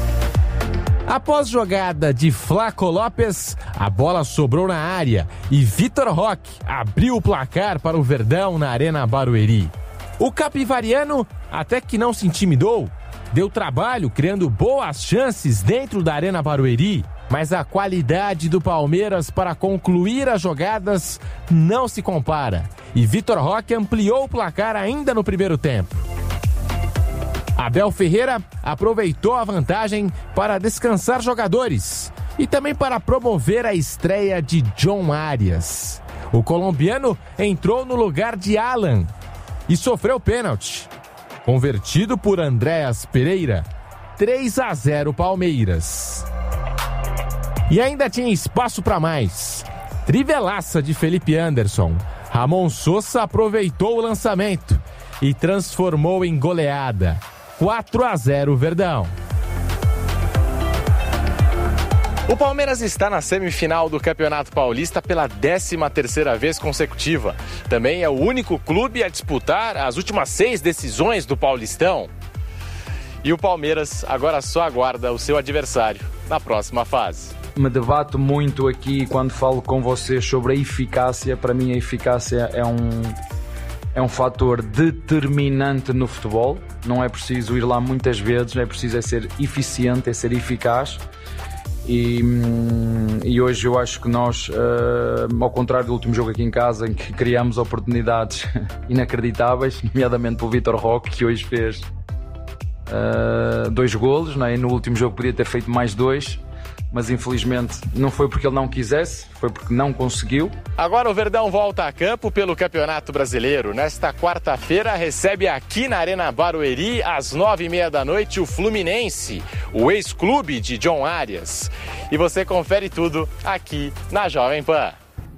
S16: Após jogada de Flaco Lopes, a bola sobrou na área e Vitor Roque abriu o placar para o Verdão na Arena Barueri. O capivariano até que não se intimidou, deu trabalho criando boas chances dentro da Arena Barueri, mas a qualidade do Palmeiras para concluir as jogadas não se compara e Vitor Roque ampliou o placar ainda no primeiro tempo. Abel Ferreira aproveitou a vantagem para descansar jogadores e também para promover a estreia de John Arias. O colombiano entrou no lugar de Alan e sofreu pênalti. Convertido por Andréas Pereira, três a zero Palmeiras. E ainda tinha espaço para mais. Trivelaça de Felipe Anderson. Ramon Sosa aproveitou o lançamento e transformou em goleada. quatro a zero Verdão.
S17: O Palmeiras está na semifinal do Campeonato Paulista pela décima terceira vez consecutiva. Também é o único clube a disputar as últimas seis decisões do Paulistão. E o Palmeiras agora só aguarda o seu adversário na próxima fase.
S6: Me debato muito aqui quando falo com vocês sobre a eficácia. Para mim a eficácia é um, é um fator determinante no futebol. Não é preciso ir lá muitas vezes, é preciso é ser eficiente, é ser eficaz. E, e hoje eu acho que nós, uh, ao contrário do último jogo aqui em casa, em que criamos oportunidades inacreditáveis, nomeadamente pelo Vitor Roque, que hoje fez uh, dois golos, não é? E no último jogo podia ter feito mais dois, mas infelizmente não foi porque ele não quisesse, foi porque não conseguiu.
S17: Agora o Verdão volta a campo pelo Campeonato Brasileiro. Nesta quarta-feira recebe aqui na Arena Barueri, às nove e meia da noite, o Fluminense, o ex-clube de John Arias. E você confere tudo aqui na Jovem Pan.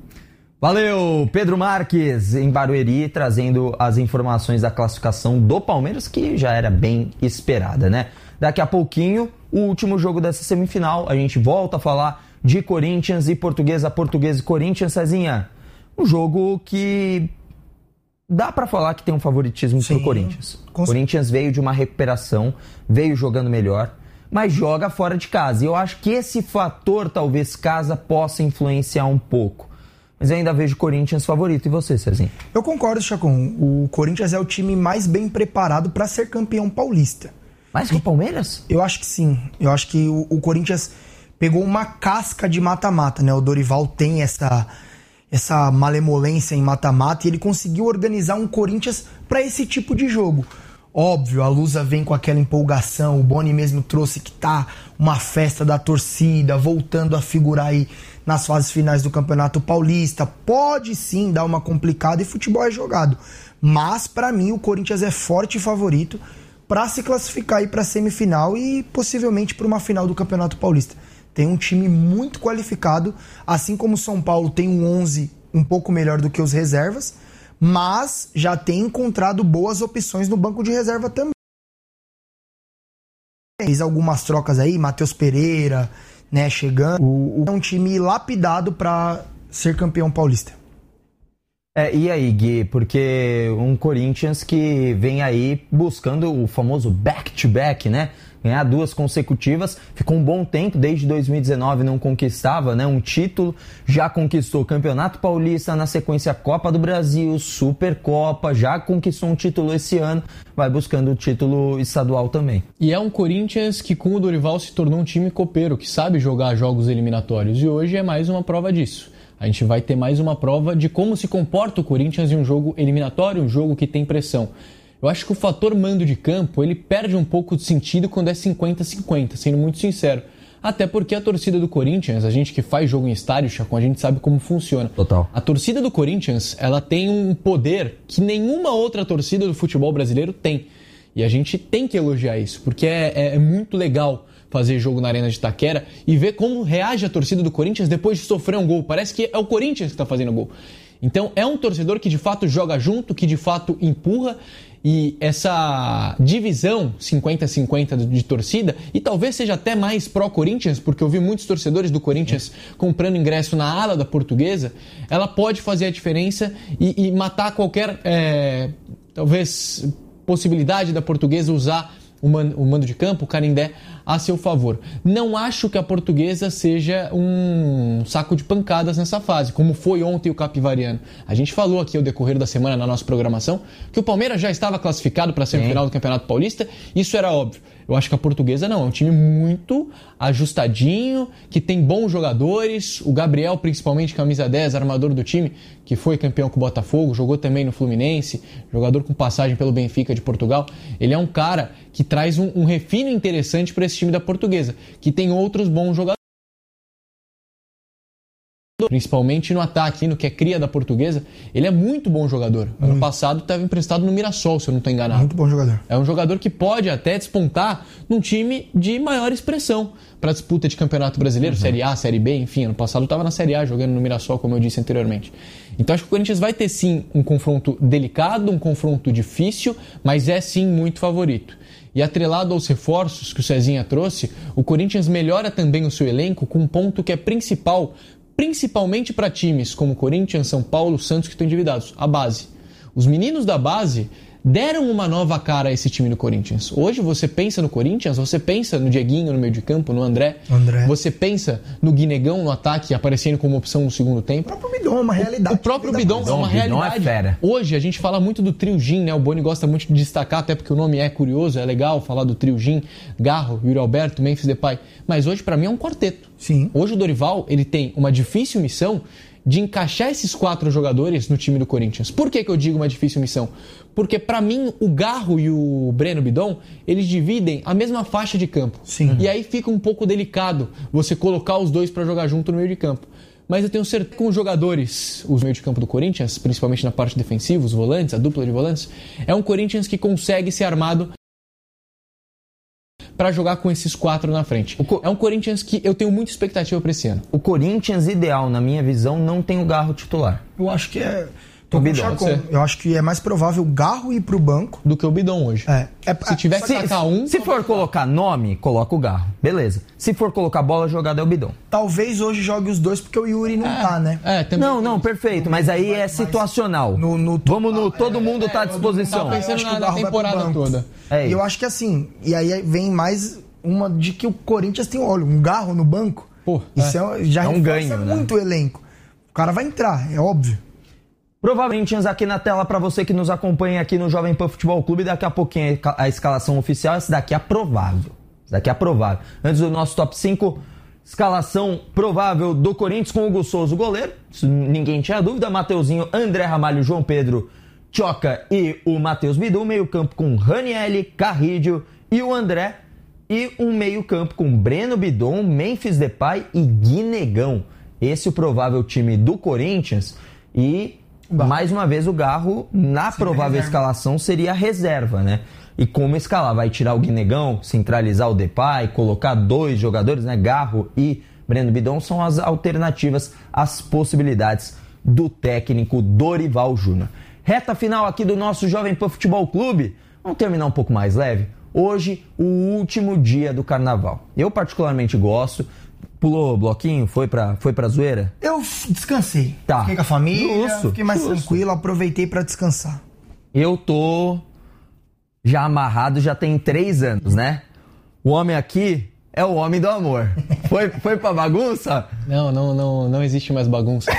S3: Valeu, Pedro Marques, em Barueri, trazendo as informações da classificação do Palmeiras, que já era bem esperada, né? Daqui a pouquinho, o último jogo dessa semifinal, a gente volta a falar de Corinthians e Portuguesa, Portuguesa e Corinthians, Cezinha. Um jogo que dá pra falar que tem um favoritismo Sim, pro Corinthians. O Corinthians veio de uma recuperação, veio jogando melhor, mas joga fora de casa. E eu acho que esse fator, talvez, casa, possa influenciar um pouco. Mas eu ainda vejo o Corinthians favorito. E você, Cezinha?
S5: Eu concordo, Chacon. O Corinthians é o time mais bem preparado para ser campeão paulista.
S3: Mais que o Palmeiras?
S5: Eu acho que sim. Eu acho que o, o Corinthians pegou uma casca de mata-mata, né? O Dorival tem essa, essa malemolência em mata-mata e ele conseguiu organizar um Corinthians para esse tipo de jogo. Óbvio, a Lusa vem com aquela empolgação, o Boni mesmo trouxe que tá uma festa da torcida, voltando a figurar aí nas fases finais do Campeonato Paulista. Pode sim dar uma complicada e futebol é jogado. Mas, para mim, o Corinthians é forte favorito para se classificar aí para a semifinal e possivelmente para uma final do Campeonato Paulista. Tem um time muito qualificado, assim como o São Paulo tem um onze um pouco melhor do que os reservas, mas já tem encontrado boas opções no banco de reserva também. Fez algumas trocas aí, Matheus Pereira, né, chegando. O, o, é um time lapidado para ser campeão paulista.
S3: É, e aí, Gui, porque um Corinthians que vem aí buscando o famoso back-to-back, né? Ganhar duas consecutivas, ficou um bom tempo, desde dois mil e dezenove não conquistava, né, um título, já conquistou Campeonato Paulista, na sequência Copa do Brasil, Supercopa, já conquistou um título esse ano, vai buscando o título estadual também.
S4: E é um Corinthians que com o Dorival se tornou um time copeiro, que sabe jogar jogos eliminatórios, e hoje é mais uma prova disso. A gente vai ter mais uma prova de como se comporta o Corinthians em um jogo eliminatório, um jogo que tem pressão. Eu acho que o fator mando de campo, ele perde um pouco de sentido quando é cinquenta a cinquenta, sendo muito sincero. Até porque a torcida do Corinthians, a gente que faz jogo em estádio, Chacon, a gente sabe como funciona.
S3: Total.
S4: A torcida do Corinthians, ela tem um poder que nenhuma outra torcida do futebol brasileiro tem. E a gente tem que elogiar isso, porque é, é, é muito legal fazer jogo na Arena de Itaquera e ver como reage a torcida do Corinthians depois de sofrer um gol. Parece que é o Corinthians que está fazendo gol. Então é um torcedor que de fato joga junto, que de fato empurra, e essa divisão cinquenta a cinquenta de torcida, e talvez seja até mais pró-Corinthians, porque eu vi muitos torcedores do Corinthians comprando ingresso na ala da Portuguesa, ela pode fazer a diferença e, e matar qualquer, é, talvez, possibilidade da Portuguesa usar o mando, o mando de campo, o Canindé, a seu favor. Não acho que a Portuguesa seja um saco de pancadas nessa fase, como foi ontem o Capivariano. A gente falou aqui ao decorrer da semana na nossa programação que o Palmeiras já estava classificado para a semifinal do Campeonato Paulista, isso era óbvio. Eu acho que a Portuguesa não, é um time muito ajustadinho, que tem bons jogadores, o Gabriel principalmente, camisa dez, armador do time, que foi campeão com o Botafogo, jogou também no Fluminense, jogador com passagem pelo Benfica de Portugal. Ele é um cara que traz um, um refino interessante para esse time da Portuguesa, que tem outros bons jogadores. principalmente no ataque, no que é cria da Portuguesa, ele é muito bom jogador. Ano hum. passado estava emprestado no Mirassol, se eu não estou enganado.
S5: Muito bom jogador.
S4: É um jogador que pode até despontar num time de maior expressão para disputa de Campeonato Brasileiro, uhum. Série A, Série B, enfim. Ano passado estava na Série A jogando no Mirassol, como eu disse anteriormente. Então acho que o Corinthians vai ter sim um confronto delicado, um confronto difícil, mas é sim muito favorito. E atrelado aos reforços que o Cezinha trouxe, o Corinthians melhora também o seu elenco com um ponto que é principal, principalmente para times como Corinthians, São Paulo, Santos, que estão endividados, a base. Os meninos da base deram uma nova cara a esse time do Corinthians. Hoje você pensa no Corinthians, você pensa no Dieguinho no meio de campo, no André,
S5: André.
S4: Você pensa no Guinegão no ataque, aparecendo como opção no segundo tempo.
S5: O próprio Bidon é uma realidade.
S4: O, o próprio Bidon é uma realidade.
S3: É fera.
S4: Hoje a gente fala muito do trio Gin, né? O Boni gosta muito de destacar, até porque o nome é curioso, é legal falar do trio Gin, Garro, Yuri Alberto, Memphis Depay. Mas hoje para mim é um quarteto.
S5: Sim.
S4: Hoje o Dorival, ele tem uma difícil missão de encaixar esses quatro jogadores no time do Corinthians. Por que que eu digo uma difícil missão? Porque para mim o Garro e o Breno Bidon, eles dividem a mesma faixa de campo.
S5: Sim.
S4: E aí fica um pouco delicado você colocar os dois para jogar junto no meio de campo. Mas eu tenho certeza que com os jogadores, os meio de campo do Corinthians, principalmente na parte defensiva, os volantes, a dupla de volantes, é um Corinthians que consegue ser armado para jogar com esses quatro na frente. Co- é um Corinthians que eu tenho muita expectativa para esse ano.
S3: O Corinthians ideal, na minha visão, não tem o Garro titular.
S5: Eu acho que é... Tô
S3: o
S5: com
S3: Bidon,
S5: Chacon. Eu acho que é mais provável o Garro ir pro banco
S4: do que o Bidon hoje.
S5: É. é
S4: se tiver que sacar um...
S3: Se for colocar nome, coloca o Garro. Beleza. Se for colocar bola jogada, é o Bidon.
S5: Talvez hoje jogue os dois porque o Yuri não
S4: é,
S5: tá, né?
S3: É, também... Não, não, perfeito. Mas aí é situacional. No, no... Vamos no... Todo é, mundo é, tá à disposição.
S4: Tá pensando na, na temporada toda.
S5: É e eu acho que assim... E aí vem mais uma de que o Corinthians tem, olha, um Garro no banco.
S4: Pô,
S5: Isso é, já
S3: é um ganho,
S5: muito
S3: né?
S5: o elenco. O cara vai entrar, é óbvio.
S3: Provavelmente aqui na tela para você que nos acompanha aqui no Jovem Pan Futebol Clube, daqui a pouquinho a escalação oficial, essa daqui é provável. Essa daqui é provável. Antes do nosso top cinco, escalação provável do Corinthians com o Hugo Souza, o goleiro. Isso ninguém tinha dúvida. Mateuzinho, André Ramalho, João Pedro, Tchoca e o Matheus Bidu. Meio campo com Ranielli, Carrídio e o André. E um meio campo com Breno Bidon, Memphis Depay e Guinegão. Esse é o provável time do Corinthians. E... mais uma vez o Garro, na Sim, provável escalação, seria a reserva, né? E como escalar? Vai tirar o Guinegão, centralizar o Depay, colocar dois jogadores, né? Garro e Breno Bidon são as alternativas, as possibilidades do técnico Dorival Júnior. Reta final aqui do nosso Jovem Pan Futebol Clube. Vamos terminar um pouco mais leve? Hoje, o último dia do Carnaval. Eu particularmente gosto. Pulou o bloquinho? Foi pra, foi pra zoeira?
S5: Eu descansei.
S3: Tá.
S5: Fiquei com a família,
S3: justo,
S5: fiquei mais
S3: justo.
S5: tranquilo, aproveitei pra descansar.
S3: Eu tô já amarrado já tem três anos, né? O homem aqui é o homem do amor. Foi, foi pra bagunça?
S4: Não, não, não, não existe mais bagunça.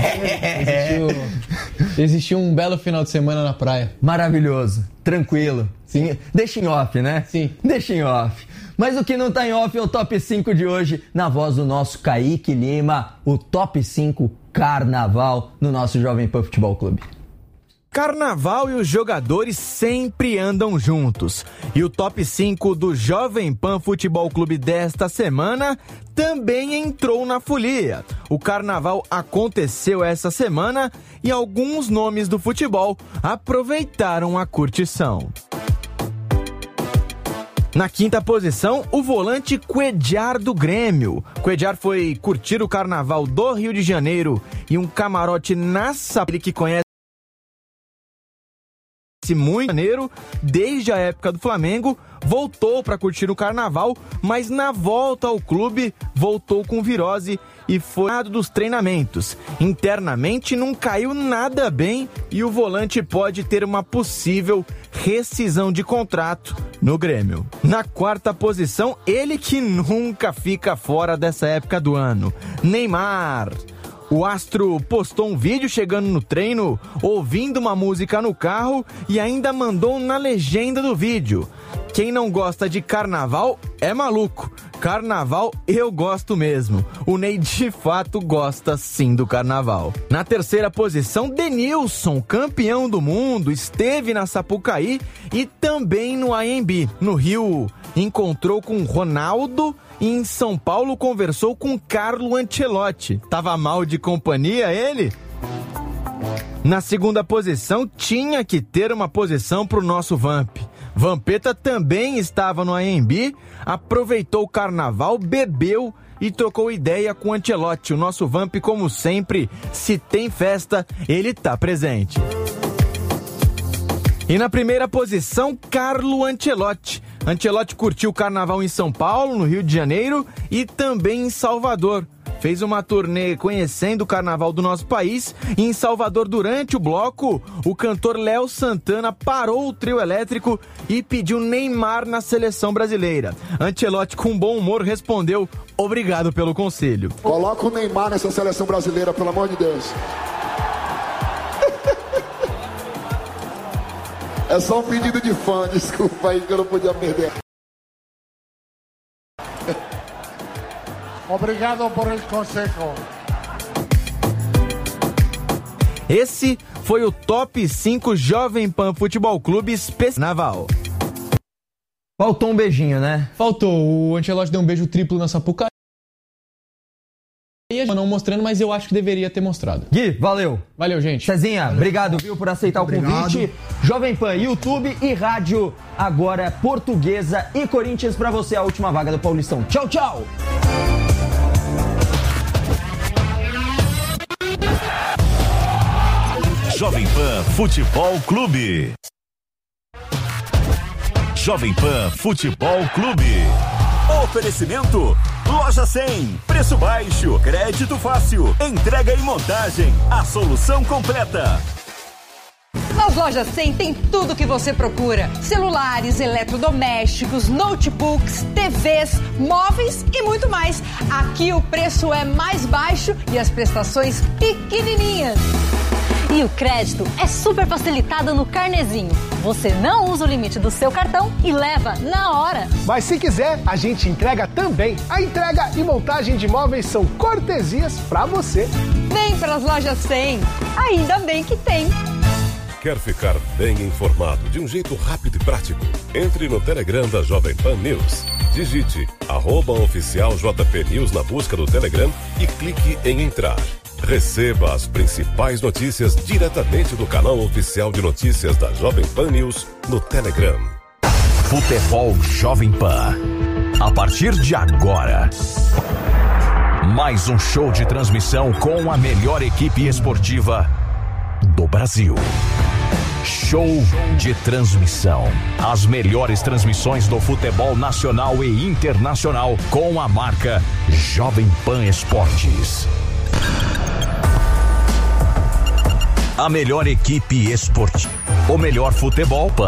S4: existiu, existiu um belo final de semana na praia.
S3: Maravilhoso, tranquilo. Sim. Deixa em off, né?
S4: Sim.
S3: Deixa em off. Mas o que não tá em off é o top cinco de hoje, na voz do nosso Kaique Lima, o top cinco Carnaval no nosso Jovem Pan Futebol Clube.
S18: Carnaval e os jogadores sempre andam juntos. E o top cinco do Jovem Pan Futebol Clube desta semana também entrou na folia. O Carnaval aconteceu essa semana e alguns nomes do futebol aproveitaram a curtição. Na quinta posição, o volante Cuéllar do Grêmio. Cuéllar foi curtir o Carnaval do Rio de Janeiro e um camarote na Sapucaí, ele que conhece muito janeiro, desde a época do Flamengo, voltou para curtir o Carnaval, mas na volta ao clube voltou com virose e foi lado dos treinamentos. Internamente não caiu nada bem e o volante pode ter uma possível rescisão de contrato no Grêmio. Na quarta posição, ele que nunca fica fora dessa época do ano, Neymar. O astro postou um vídeo chegando no treino, ouvindo uma música no carro e ainda mandou na legenda do vídeo: quem não gosta de carnaval é maluco. Carnaval eu gosto mesmo. O Ney de fato gosta sim do carnaval. Na terceira posição, Denilson, campeão do mundo, esteve na Sapucaí e também no A M B. No Rio, encontrou com Ronaldo e em São Paulo conversou com Carlo Ancelotti. Tava mal de companhia ele? Na segunda posição, tinha que ter uma posição pro nosso Vamp. Vampeta também estava no A M B, aproveitou o carnaval, bebeu e trocou ideia com Ancelotti. O nosso Vamp, como sempre, se tem festa, ele tá presente. E na primeira posição, Carlo Ancelotti. Ancelotti curtiu o carnaval em São Paulo, no Rio de Janeiro e também em Salvador. Fez uma turnê conhecendo o carnaval do nosso país e em Salvador, durante o bloco, o cantor Léo Santana parou o trio elétrico e pediu Neymar na seleção brasileira. Ancelotti, com bom humor, respondeu: obrigado pelo conselho.
S19: Coloca o Neymar nessa seleção brasileira, pelo amor de Deus. É só um pedido de fã, desculpa aí que eu não podia perder.
S20: Obrigado por el consejo.
S18: Esse foi o Top cinco Jovem Pan Futebol Clube especial Naval.
S3: Faltou um beijinho, né?
S4: Faltou. O Ancelotti deu um beijo triplo na Sapucaí. Não mostrando, mas eu acho que deveria ter mostrado.
S3: Gui, valeu.
S4: Valeu, gente.
S3: Cezinha,
S4: valeu.
S3: Obrigado, viu, por aceitar obrigado. o convite. Jovem Pan, YouTube e rádio, agora Portuguesa e Corinthians pra você, a última vaga do Paulistão. Tchau, tchau.
S7: Jovem Pan Futebol Clube. Jovem Pan Futebol Clube. Oferecimento Loja cem, preço baixo, crédito fácil, entrega e montagem, a solução completa.
S8: Nas Lojas cem tem tudo o que você procura: celulares, eletrodomésticos, notebooks, T Vs, móveis e muito mais. Aqui o preço é mais baixo e as prestações pequenininhas.
S10: E o crédito é super facilitado no Carnezinho. Você não usa o limite do seu cartão e leva na hora.
S11: Mas se quiser, a gente entrega também. A entrega e montagem de móveis são cortesias pra você.
S8: Vem para as Lojas cem. Ainda bem que tem.
S21: Quer ficar bem informado de um jeito rápido e prático? Entre no Telegram da Jovem Pan News. Digite arroba oficial J P News na busca do Telegram e clique em entrar. Receba as principais notícias diretamente do canal oficial de notícias da Jovem Pan News no Telegram.
S7: Futebol Jovem Pan. A partir de agora, mais um show de transmissão com a melhor equipe esportiva do Brasil. Show de transmissão. As melhores transmissões do futebol nacional e internacional com a marca Jovem Pan Esportes. A melhor equipe esportiva. O melhor futebol Pan.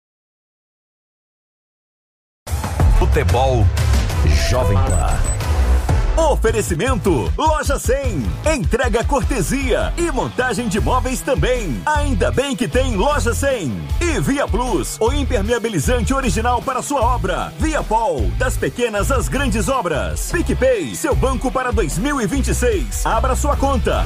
S7: Futebol Jovem Pan. Oferecimento Loja cem. Entrega cortesia e montagem de móveis também. Ainda bem que tem Loja cem. E Via Plus, o impermeabilizante original para sua obra. Via Pol, das pequenas às grandes obras. PicPay, seu banco para dois mil e vinte e seis. Abra sua conta.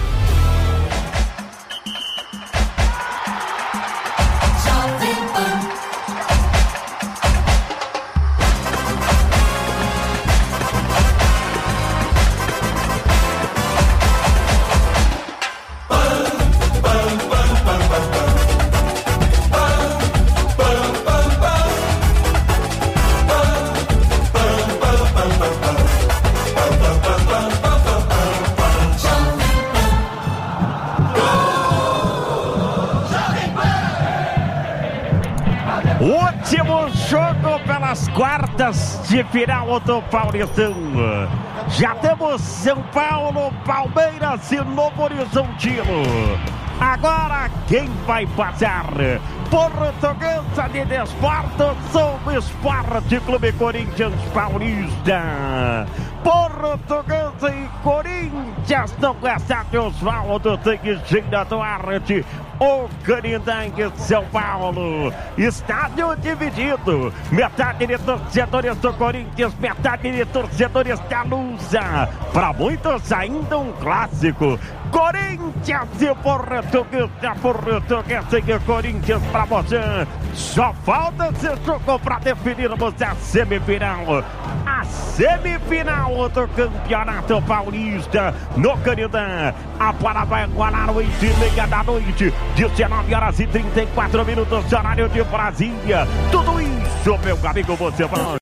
S22: Último jogo pelas quartas de final do Paulistão. Já temos São Paulo, Palmeiras e Novo Horizontino. Agora quem vai passar? Portuguesa de Desportos ou Esporte Clube Corinthians Paulista? Portuguesa e Corinthians no estádio Oswaldo Teixeira Duarte, o Canindé de São Paulo. Estádio dividido, metade de torcedores do Corinthians, metade de torcedores da Lusa. Para muitos ainda um clássico. Corinthians e Portuguesa, Portuguesa e Corinthians para você. Só falta esse jogo para definirmos a semifinal. A semifinal do Campeonato Paulista no Canindé. A bola vai rolar oito e meia da noite, dezenove horas e trinta e quatro minutos, horário de Brasília. Tudo isso, meu amigo, você vai.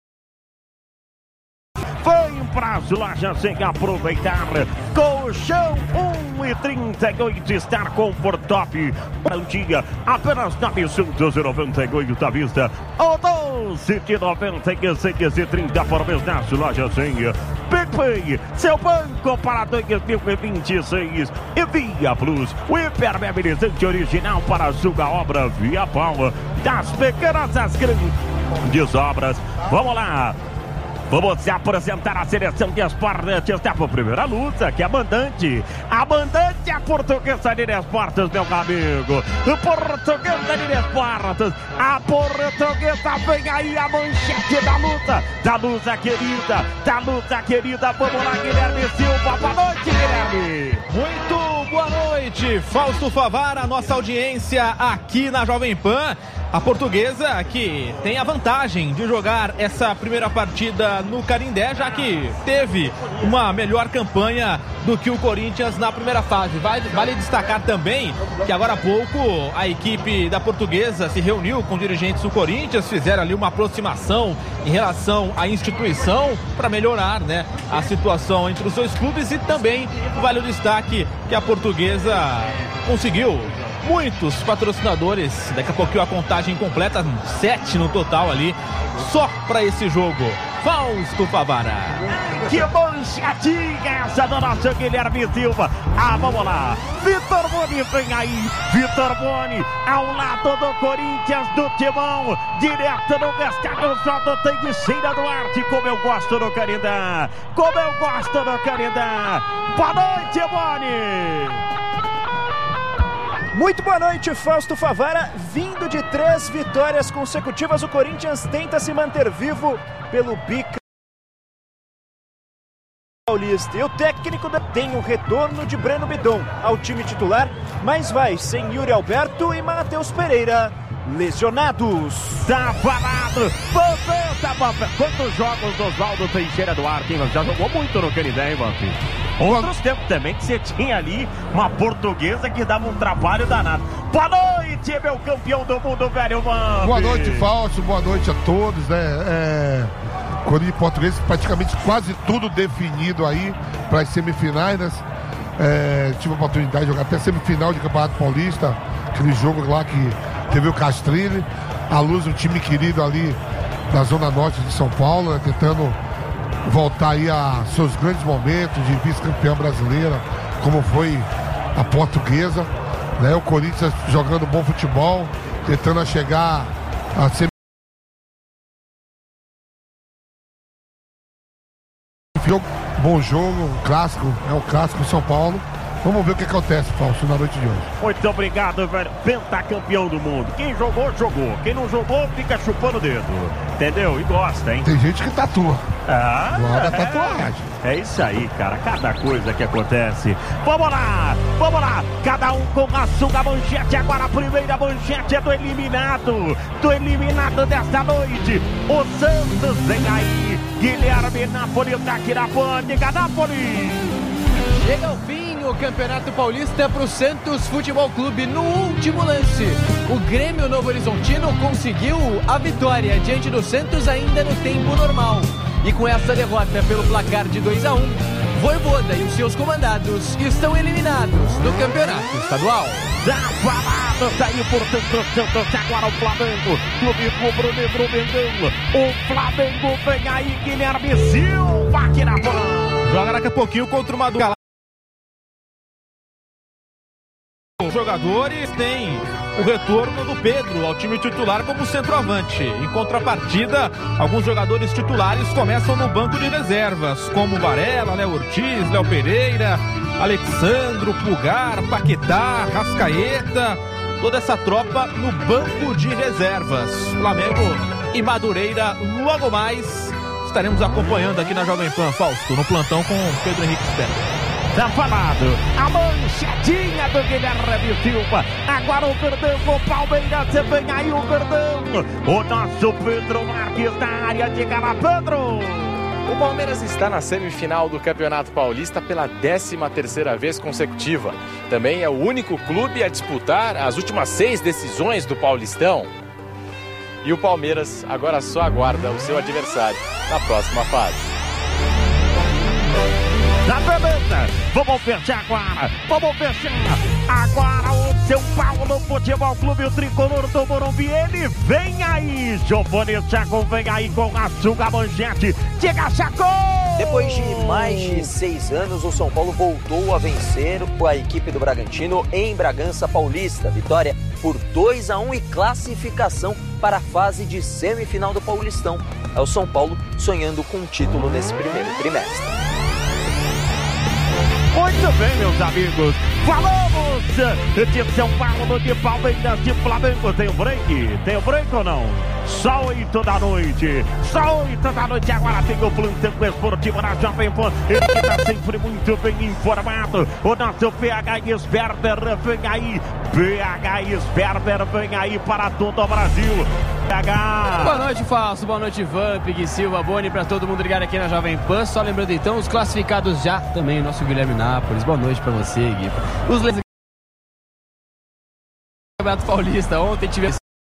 S22: Vem para as lojas sem aproveitar. Colchão um e trinta e oito, estar Comfortop. Bom dia, apenas novecentos e noventa e oito à vista. Ou doze de noventa e seis e trinta por mês nas lojas sem. PicPay, seu banco para dois mil e vinte e seis. E Via Plus, o impermeabilizante original para a sua obra Via Pau. Das pequenas às grandes obras. Vamos lá. Vamos se apresentar a seleção de esportes. Está por primeira luta, que é a mandante. A mandante é a Portuguesa de Esportes, meu amigo. Portuguesa de Esportes. A Portuguesa vem aí, a manchete da luta. Da luta querida, da luta querida. Vamos lá, Guilherme Silva. Boa noite, Guilherme.
S1: Muito boa noite, Fausto Favara, nossa audiência aqui na Jovem Pan. A Portuguesa que tem a vantagem de jogar essa primeira partida no Canindé, já que teve uma melhor campanha do que o Corinthians na primeira fase. Vale, vale destacar também que agora há pouco a equipe da Portuguesa se reuniu com dirigentes do Corinthians, fizeram ali uma aproximação em relação à instituição para melhorar, né, a situação entre os dois clubes. E também vale o destaque que a Portuguesa conseguiu muitos patrocinadores, daqui a pouquinho a contagem completa, sete no total ali, só para esse jogo. Fausto Favara.
S22: Que manchetinha essa do nosso Guilherme Silva. Ah, vamos lá. Vitor Boni vem aí. Vitor Boni ao lado do Corinthians, do Timão. Direto no estádio Oswaldo Teixeira Duarte. Como eu gosto do Canindé. Como eu gosto do Canindé. Boa noite, Boni.
S2: Muito boa noite, Fausto Favara. Vindo de três vitórias consecutivas, o Corinthians tenta se manter vivo pelo bica paulista. E o técnico tem o retorno de Breno Bidon ao time titular, mas vai sem Yuri Alberto e Matheus Pereira lesionados.
S22: Tá falado. Tá bom. Quantos jogos do Oswaldo Teixeira Duarte, hein? Já jogou muito no Canindé, hein, Vampir? Outros tempos também que você tinha ali uma Portuguesa que dava um trabalho danado. Boa noite, meu campeão do mundo, velho Vampir.
S19: Boa noite, Fausto. Boa noite a todos, né? É... Corinthians e Português, praticamente quase tudo definido aí para as semifinais, né? É... Tive a oportunidade de jogar até semifinal de Campeonato Paulista, aquele jogo lá que teve o Castrilli, a Luz, um time querido ali da Zona Norte de São Paulo, né? Tentando voltar aí a seus grandes momentos de vice-campeã brasileira, como foi a Portuguesa, né? O Corinthians jogando bom futebol, tentando chegar a ser bom jogo, um clássico, é um clássico São Paulo. Vamos ver o que acontece, Fausto, na noite de hoje.
S22: Muito obrigado, velho. Pentacampeão do mundo. Quem jogou, jogou. Quem não jogou, fica chupando o dedo. Entendeu? E gosta, hein?
S19: Tem gente que tatua.
S22: Ah,
S19: Gosta
S22: é.
S19: da tatuagem.
S22: É isso aí, cara. Cada coisa que acontece. Vamos lá, vamos lá. Cada um com a sua manchete. Agora a primeira manchete é do eliminado. Do eliminado desta noite. O Santos vem aí. Guilherme Napoli tá aqui na Pânica. Napoli.
S4: Chega ao fim o Campeonato Paulista para o Santos Futebol Clube. No último lance, o Grêmio Novo Horizontino conseguiu a vitória diante do Santos ainda no tempo normal. E com essa derrota pelo placar de dois a um, Vojvoda e os seus comandados estão eliminados do Campeonato Estadual.
S22: Já falado, tá aí portanto o Santos, agora o Flamengo, Clube Rubro-Negro Mengão. O Flamengo vem aí, Guilherme Silva aqui na bola.
S1: Joga daqui a pouquinho contra o Maduro. jogadores, tem o retorno do Pedro ao time titular como centroavante. Em contrapartida, alguns jogadores titulares começam no banco de reservas, como Varela, Léo Ortiz, Léo Pereira, Alexandro, Pulgar, Paquetá, Rascaeta, toda essa tropa no banco de reservas. Flamengo e Madureira, logo mais estaremos acompanhando aqui na Jovem Pan, Fausto, no plantão com Pedro Henrique Stern.
S22: Tá falado, a manchadinha do Guilherme Silva. Agora o Verdão com o Palmeiras, você vem aí o Verdão. O nosso Pedro Marques na área, de cara, Pedro.
S17: O Palmeiras está na semifinal do Campeonato Paulista pela décima terceira vez consecutiva. Também é o único clube a disputar as últimas seis decisões do Paulistão. E o Palmeiras agora só aguarda o seu adversário na próxima fase.
S22: Tá beleza, vamos fechar agora, vamos fechar agora o São Paulo Futebol Clube, o tricolor do Morumbi, ele vem aí, Giovanni Chacon vem aí com a Suga Manchete, chega Chacon!
S9: Depois de mais de seis anos, o São Paulo voltou a vencer a equipe do Bragantino em Bragança Paulista, vitória por dois a um e classificação para a fase de semifinal do Paulistão. É o São Paulo sonhando com o título nesse primeiro trimestre.
S22: Muito bem, meus amigos, falamos de São Paulo, de Palmeiras, de Flamengo. Tem o break? Tem o break ou não? Só oito da noite, só oito da noite, agora tem o plantão esportivo na Jovem Pan, ele que tá sempre muito bem informado, o nosso P H Sperber vem aí, P H Sperber vem aí para todo o Brasil. P H.
S12: Boa noite, Falso, boa noite, Ivan, Pig Silva, Boni, para todo mundo ligado aqui na Jovem Pan, só lembrando então, os classificados já, também o nosso Guilherme Nápoles, boa noite para você, Gui. Os le... Campeonato Paulista, ontem tivemos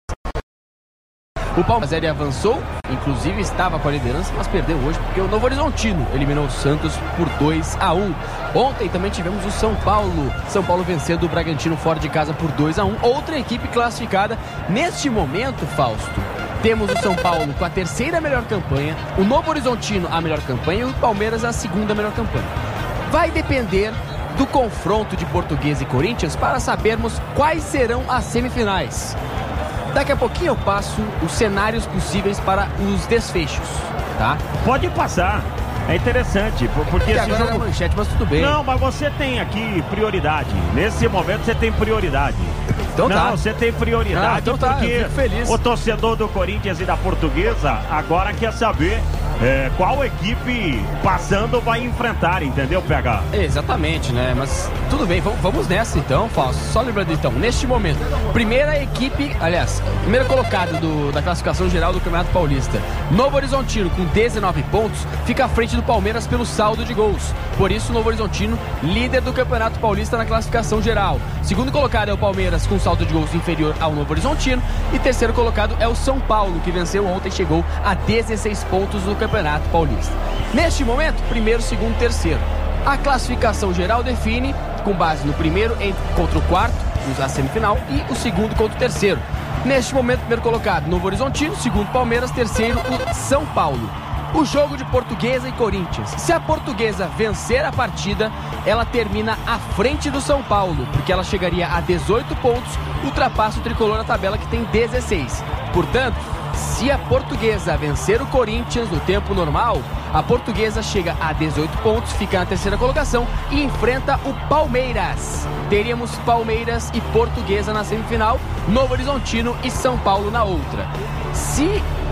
S12: o Palmeiras ele avançou, inclusive estava com a liderança, mas perdeu hoje porque o Novo Horizontino eliminou o Santos por dois a um. Ontem também tivemos o São Paulo, São Paulo vencendo o Bragantino fora de casa por dois a um. Outra equipe classificada neste momento, Fausto. Temos o São Paulo com a terceira melhor campanha, o Novo Horizontino a melhor campanha e o Palmeiras a segunda melhor campanha. Vai depender do confronto de Portuguesa e Corinthians para sabermos quais serão as semifinais. Daqui a pouquinho eu passo os cenários possíveis para os desfechos, tá?
S22: Pode passar. É interessante, porque
S12: é
S22: esse
S12: agora
S22: jogo...
S12: é manchete, mas tudo bem.
S22: Não, mas você tem aqui prioridade. Nesse momento você tem prioridade.
S12: Então
S22: não,
S12: tá.
S22: você tem prioridade.
S12: Não, então tá,
S22: porque
S12: eu fico feliz.
S22: O torcedor do Corinthians e da Portuguesa agora quer saber é, qual equipe passando vai enfrentar, entendeu, P H?
S12: Exatamente, né? Mas tudo bem, vamos, vamos nessa então, Fausto. Só lembrando então, neste momento, primeira equipe, aliás, primeiro colocado do, da classificação geral do Campeonato Paulista, Novo Horizontino com dezenove pontos, fica à frente do Palmeiras pelo saldo de gols. Por isso, o Novo Horizontino, líder do Campeonato Paulista na classificação geral. Segundo colocado é o Palmeiras com saldo de gols inferior ao Novo Horizontino. E terceiro colocado é o São Paulo, que venceu ontem e chegou a dezesseis pontos no Campeonato Paulista. Neste momento, primeiro, segundo, terceiro. A classificação geral define, com base no primeiro contra o quarto, na semifinal, e o segundo contra o terceiro. Neste momento, primeiro colocado, Novo Horizontino, segundo Palmeiras, terceiro, o São Paulo. O jogo de Portuguesa e Corinthians. Se a Portuguesa vencer a partida, ela termina à frente do São Paulo, porque ela chegaria a dezoito pontos, ultrapassa o tricolor na tabela que tem dezesseis. Portanto, se a Portuguesa vencer o Corinthians no tempo normal, a Portuguesa chega a dezoito pontos, fica na terceira colocação e enfrenta o Palmeiras. Teríamos Palmeiras e Portuguesa na semifinal, Novo Horizontino e São Paulo na outra. Se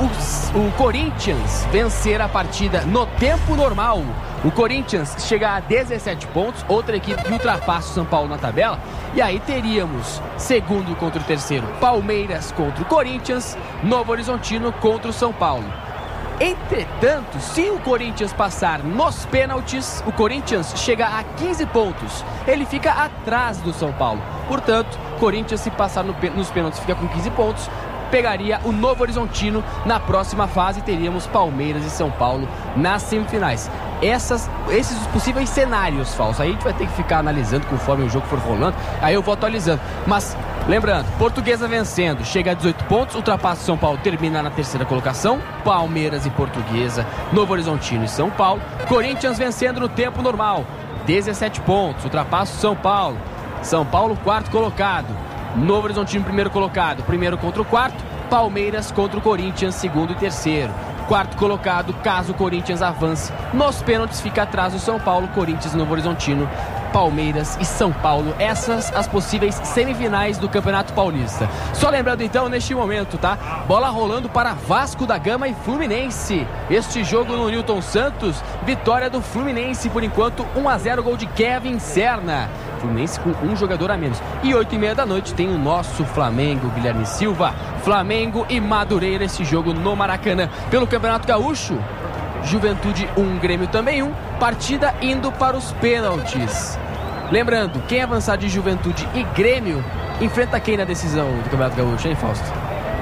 S12: o, o Corinthians vencer a partida no tempo normal, o Corinthians chega a dezessete pontos, outra equipe que ultrapassa o São Paulo na tabela, e aí teríamos segundo contra o terceiro, Palmeiras contra o Corinthians, Novo Horizontino contra o São Paulo. Entretanto, se o Corinthians passar nos pênaltis, o Corinthians chega a quinze pontos. Ele fica atrás do São Paulo. Portanto, Corinthians, se passar no, nos pênaltis, fica com quinze pontos. Pegaria o Novo Horizontino na próxima fase. Teríamos Palmeiras e São Paulo nas semifinais. Essas, esses os possíveis cenários, Falso. Aí a gente vai ter que ficar analisando conforme o jogo for rolando. Aí eu vou atualizando. Mas, lembrando, Portuguesa vencendo, chega a dezoito pontos, ultrapassa o São Paulo, termina na terceira colocação. Palmeiras e Portuguesa, Novo Horizontino e São Paulo. Corinthians vencendo no tempo normal, dezessete pontos, ultrapassa o São Paulo. São Paulo, quarto colocado. Novo Horizontino, primeiro colocado. Primeiro contra o quarto. Palmeiras contra o Corinthians, segundo e terceiro. Quarto colocado, caso o Corinthians avance nos pênaltis, fica atrás do São Paulo, Corinthians, Novo Horizontino, Palmeiras e São Paulo. Essas as possíveis semifinais do Campeonato Paulista. Só lembrando então, neste momento, tá? Bola rolando para Vasco da Gama e Fluminense. Este jogo no Newton Santos, vitória do Fluminense por enquanto, um a zero, gol de Kevin Serna. Fluminense com um jogador a menos. E oito e meia da noite tem o nosso Flamengo, Guilherme Silva. Flamengo e Madureira, esse jogo no Maracanã. Pelo Campeonato Gaúcho, Juventude um, Grêmio também um. Partida indo para os pênaltis. Lembrando, quem avançar de Juventude e Grêmio enfrenta quem na decisão do Campeonato Gaúcho, hein, Fausto?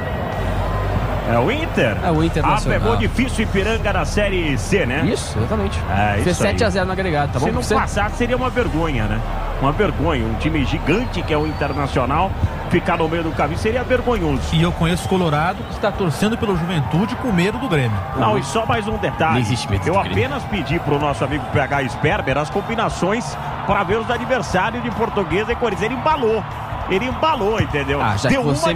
S22: É o Inter.
S12: É o Internacional.
S22: Ah, pegou difícil Ipiranga na Série C, né?
S12: Isso, exatamente.
S22: É,
S12: Fez
S22: isso
S12: sete a
S22: aí.
S12: zero no agregado, tá bom?
S22: Se não
S12: Você...
S22: passar, seria uma vergonha, né? Uma vergonha. Um time gigante que é o Internacional ficar no meio do caminho seria vergonhoso.
S1: E eu conheço o Colorado que está torcendo pelo Juventude com medo do Grêmio.
S22: Não, e só mais um detalhe.
S1: Não existe medo
S22: Eu
S1: de Grêmio.
S22: apenas pedi pro nosso amigo P H Sperber as combinações para ver os adversários de Portuguesa e Corinthians. Ele embalou. Ele embalou, entendeu?
S12: Ah, já
S22: Deu
S12: que você
S22: uma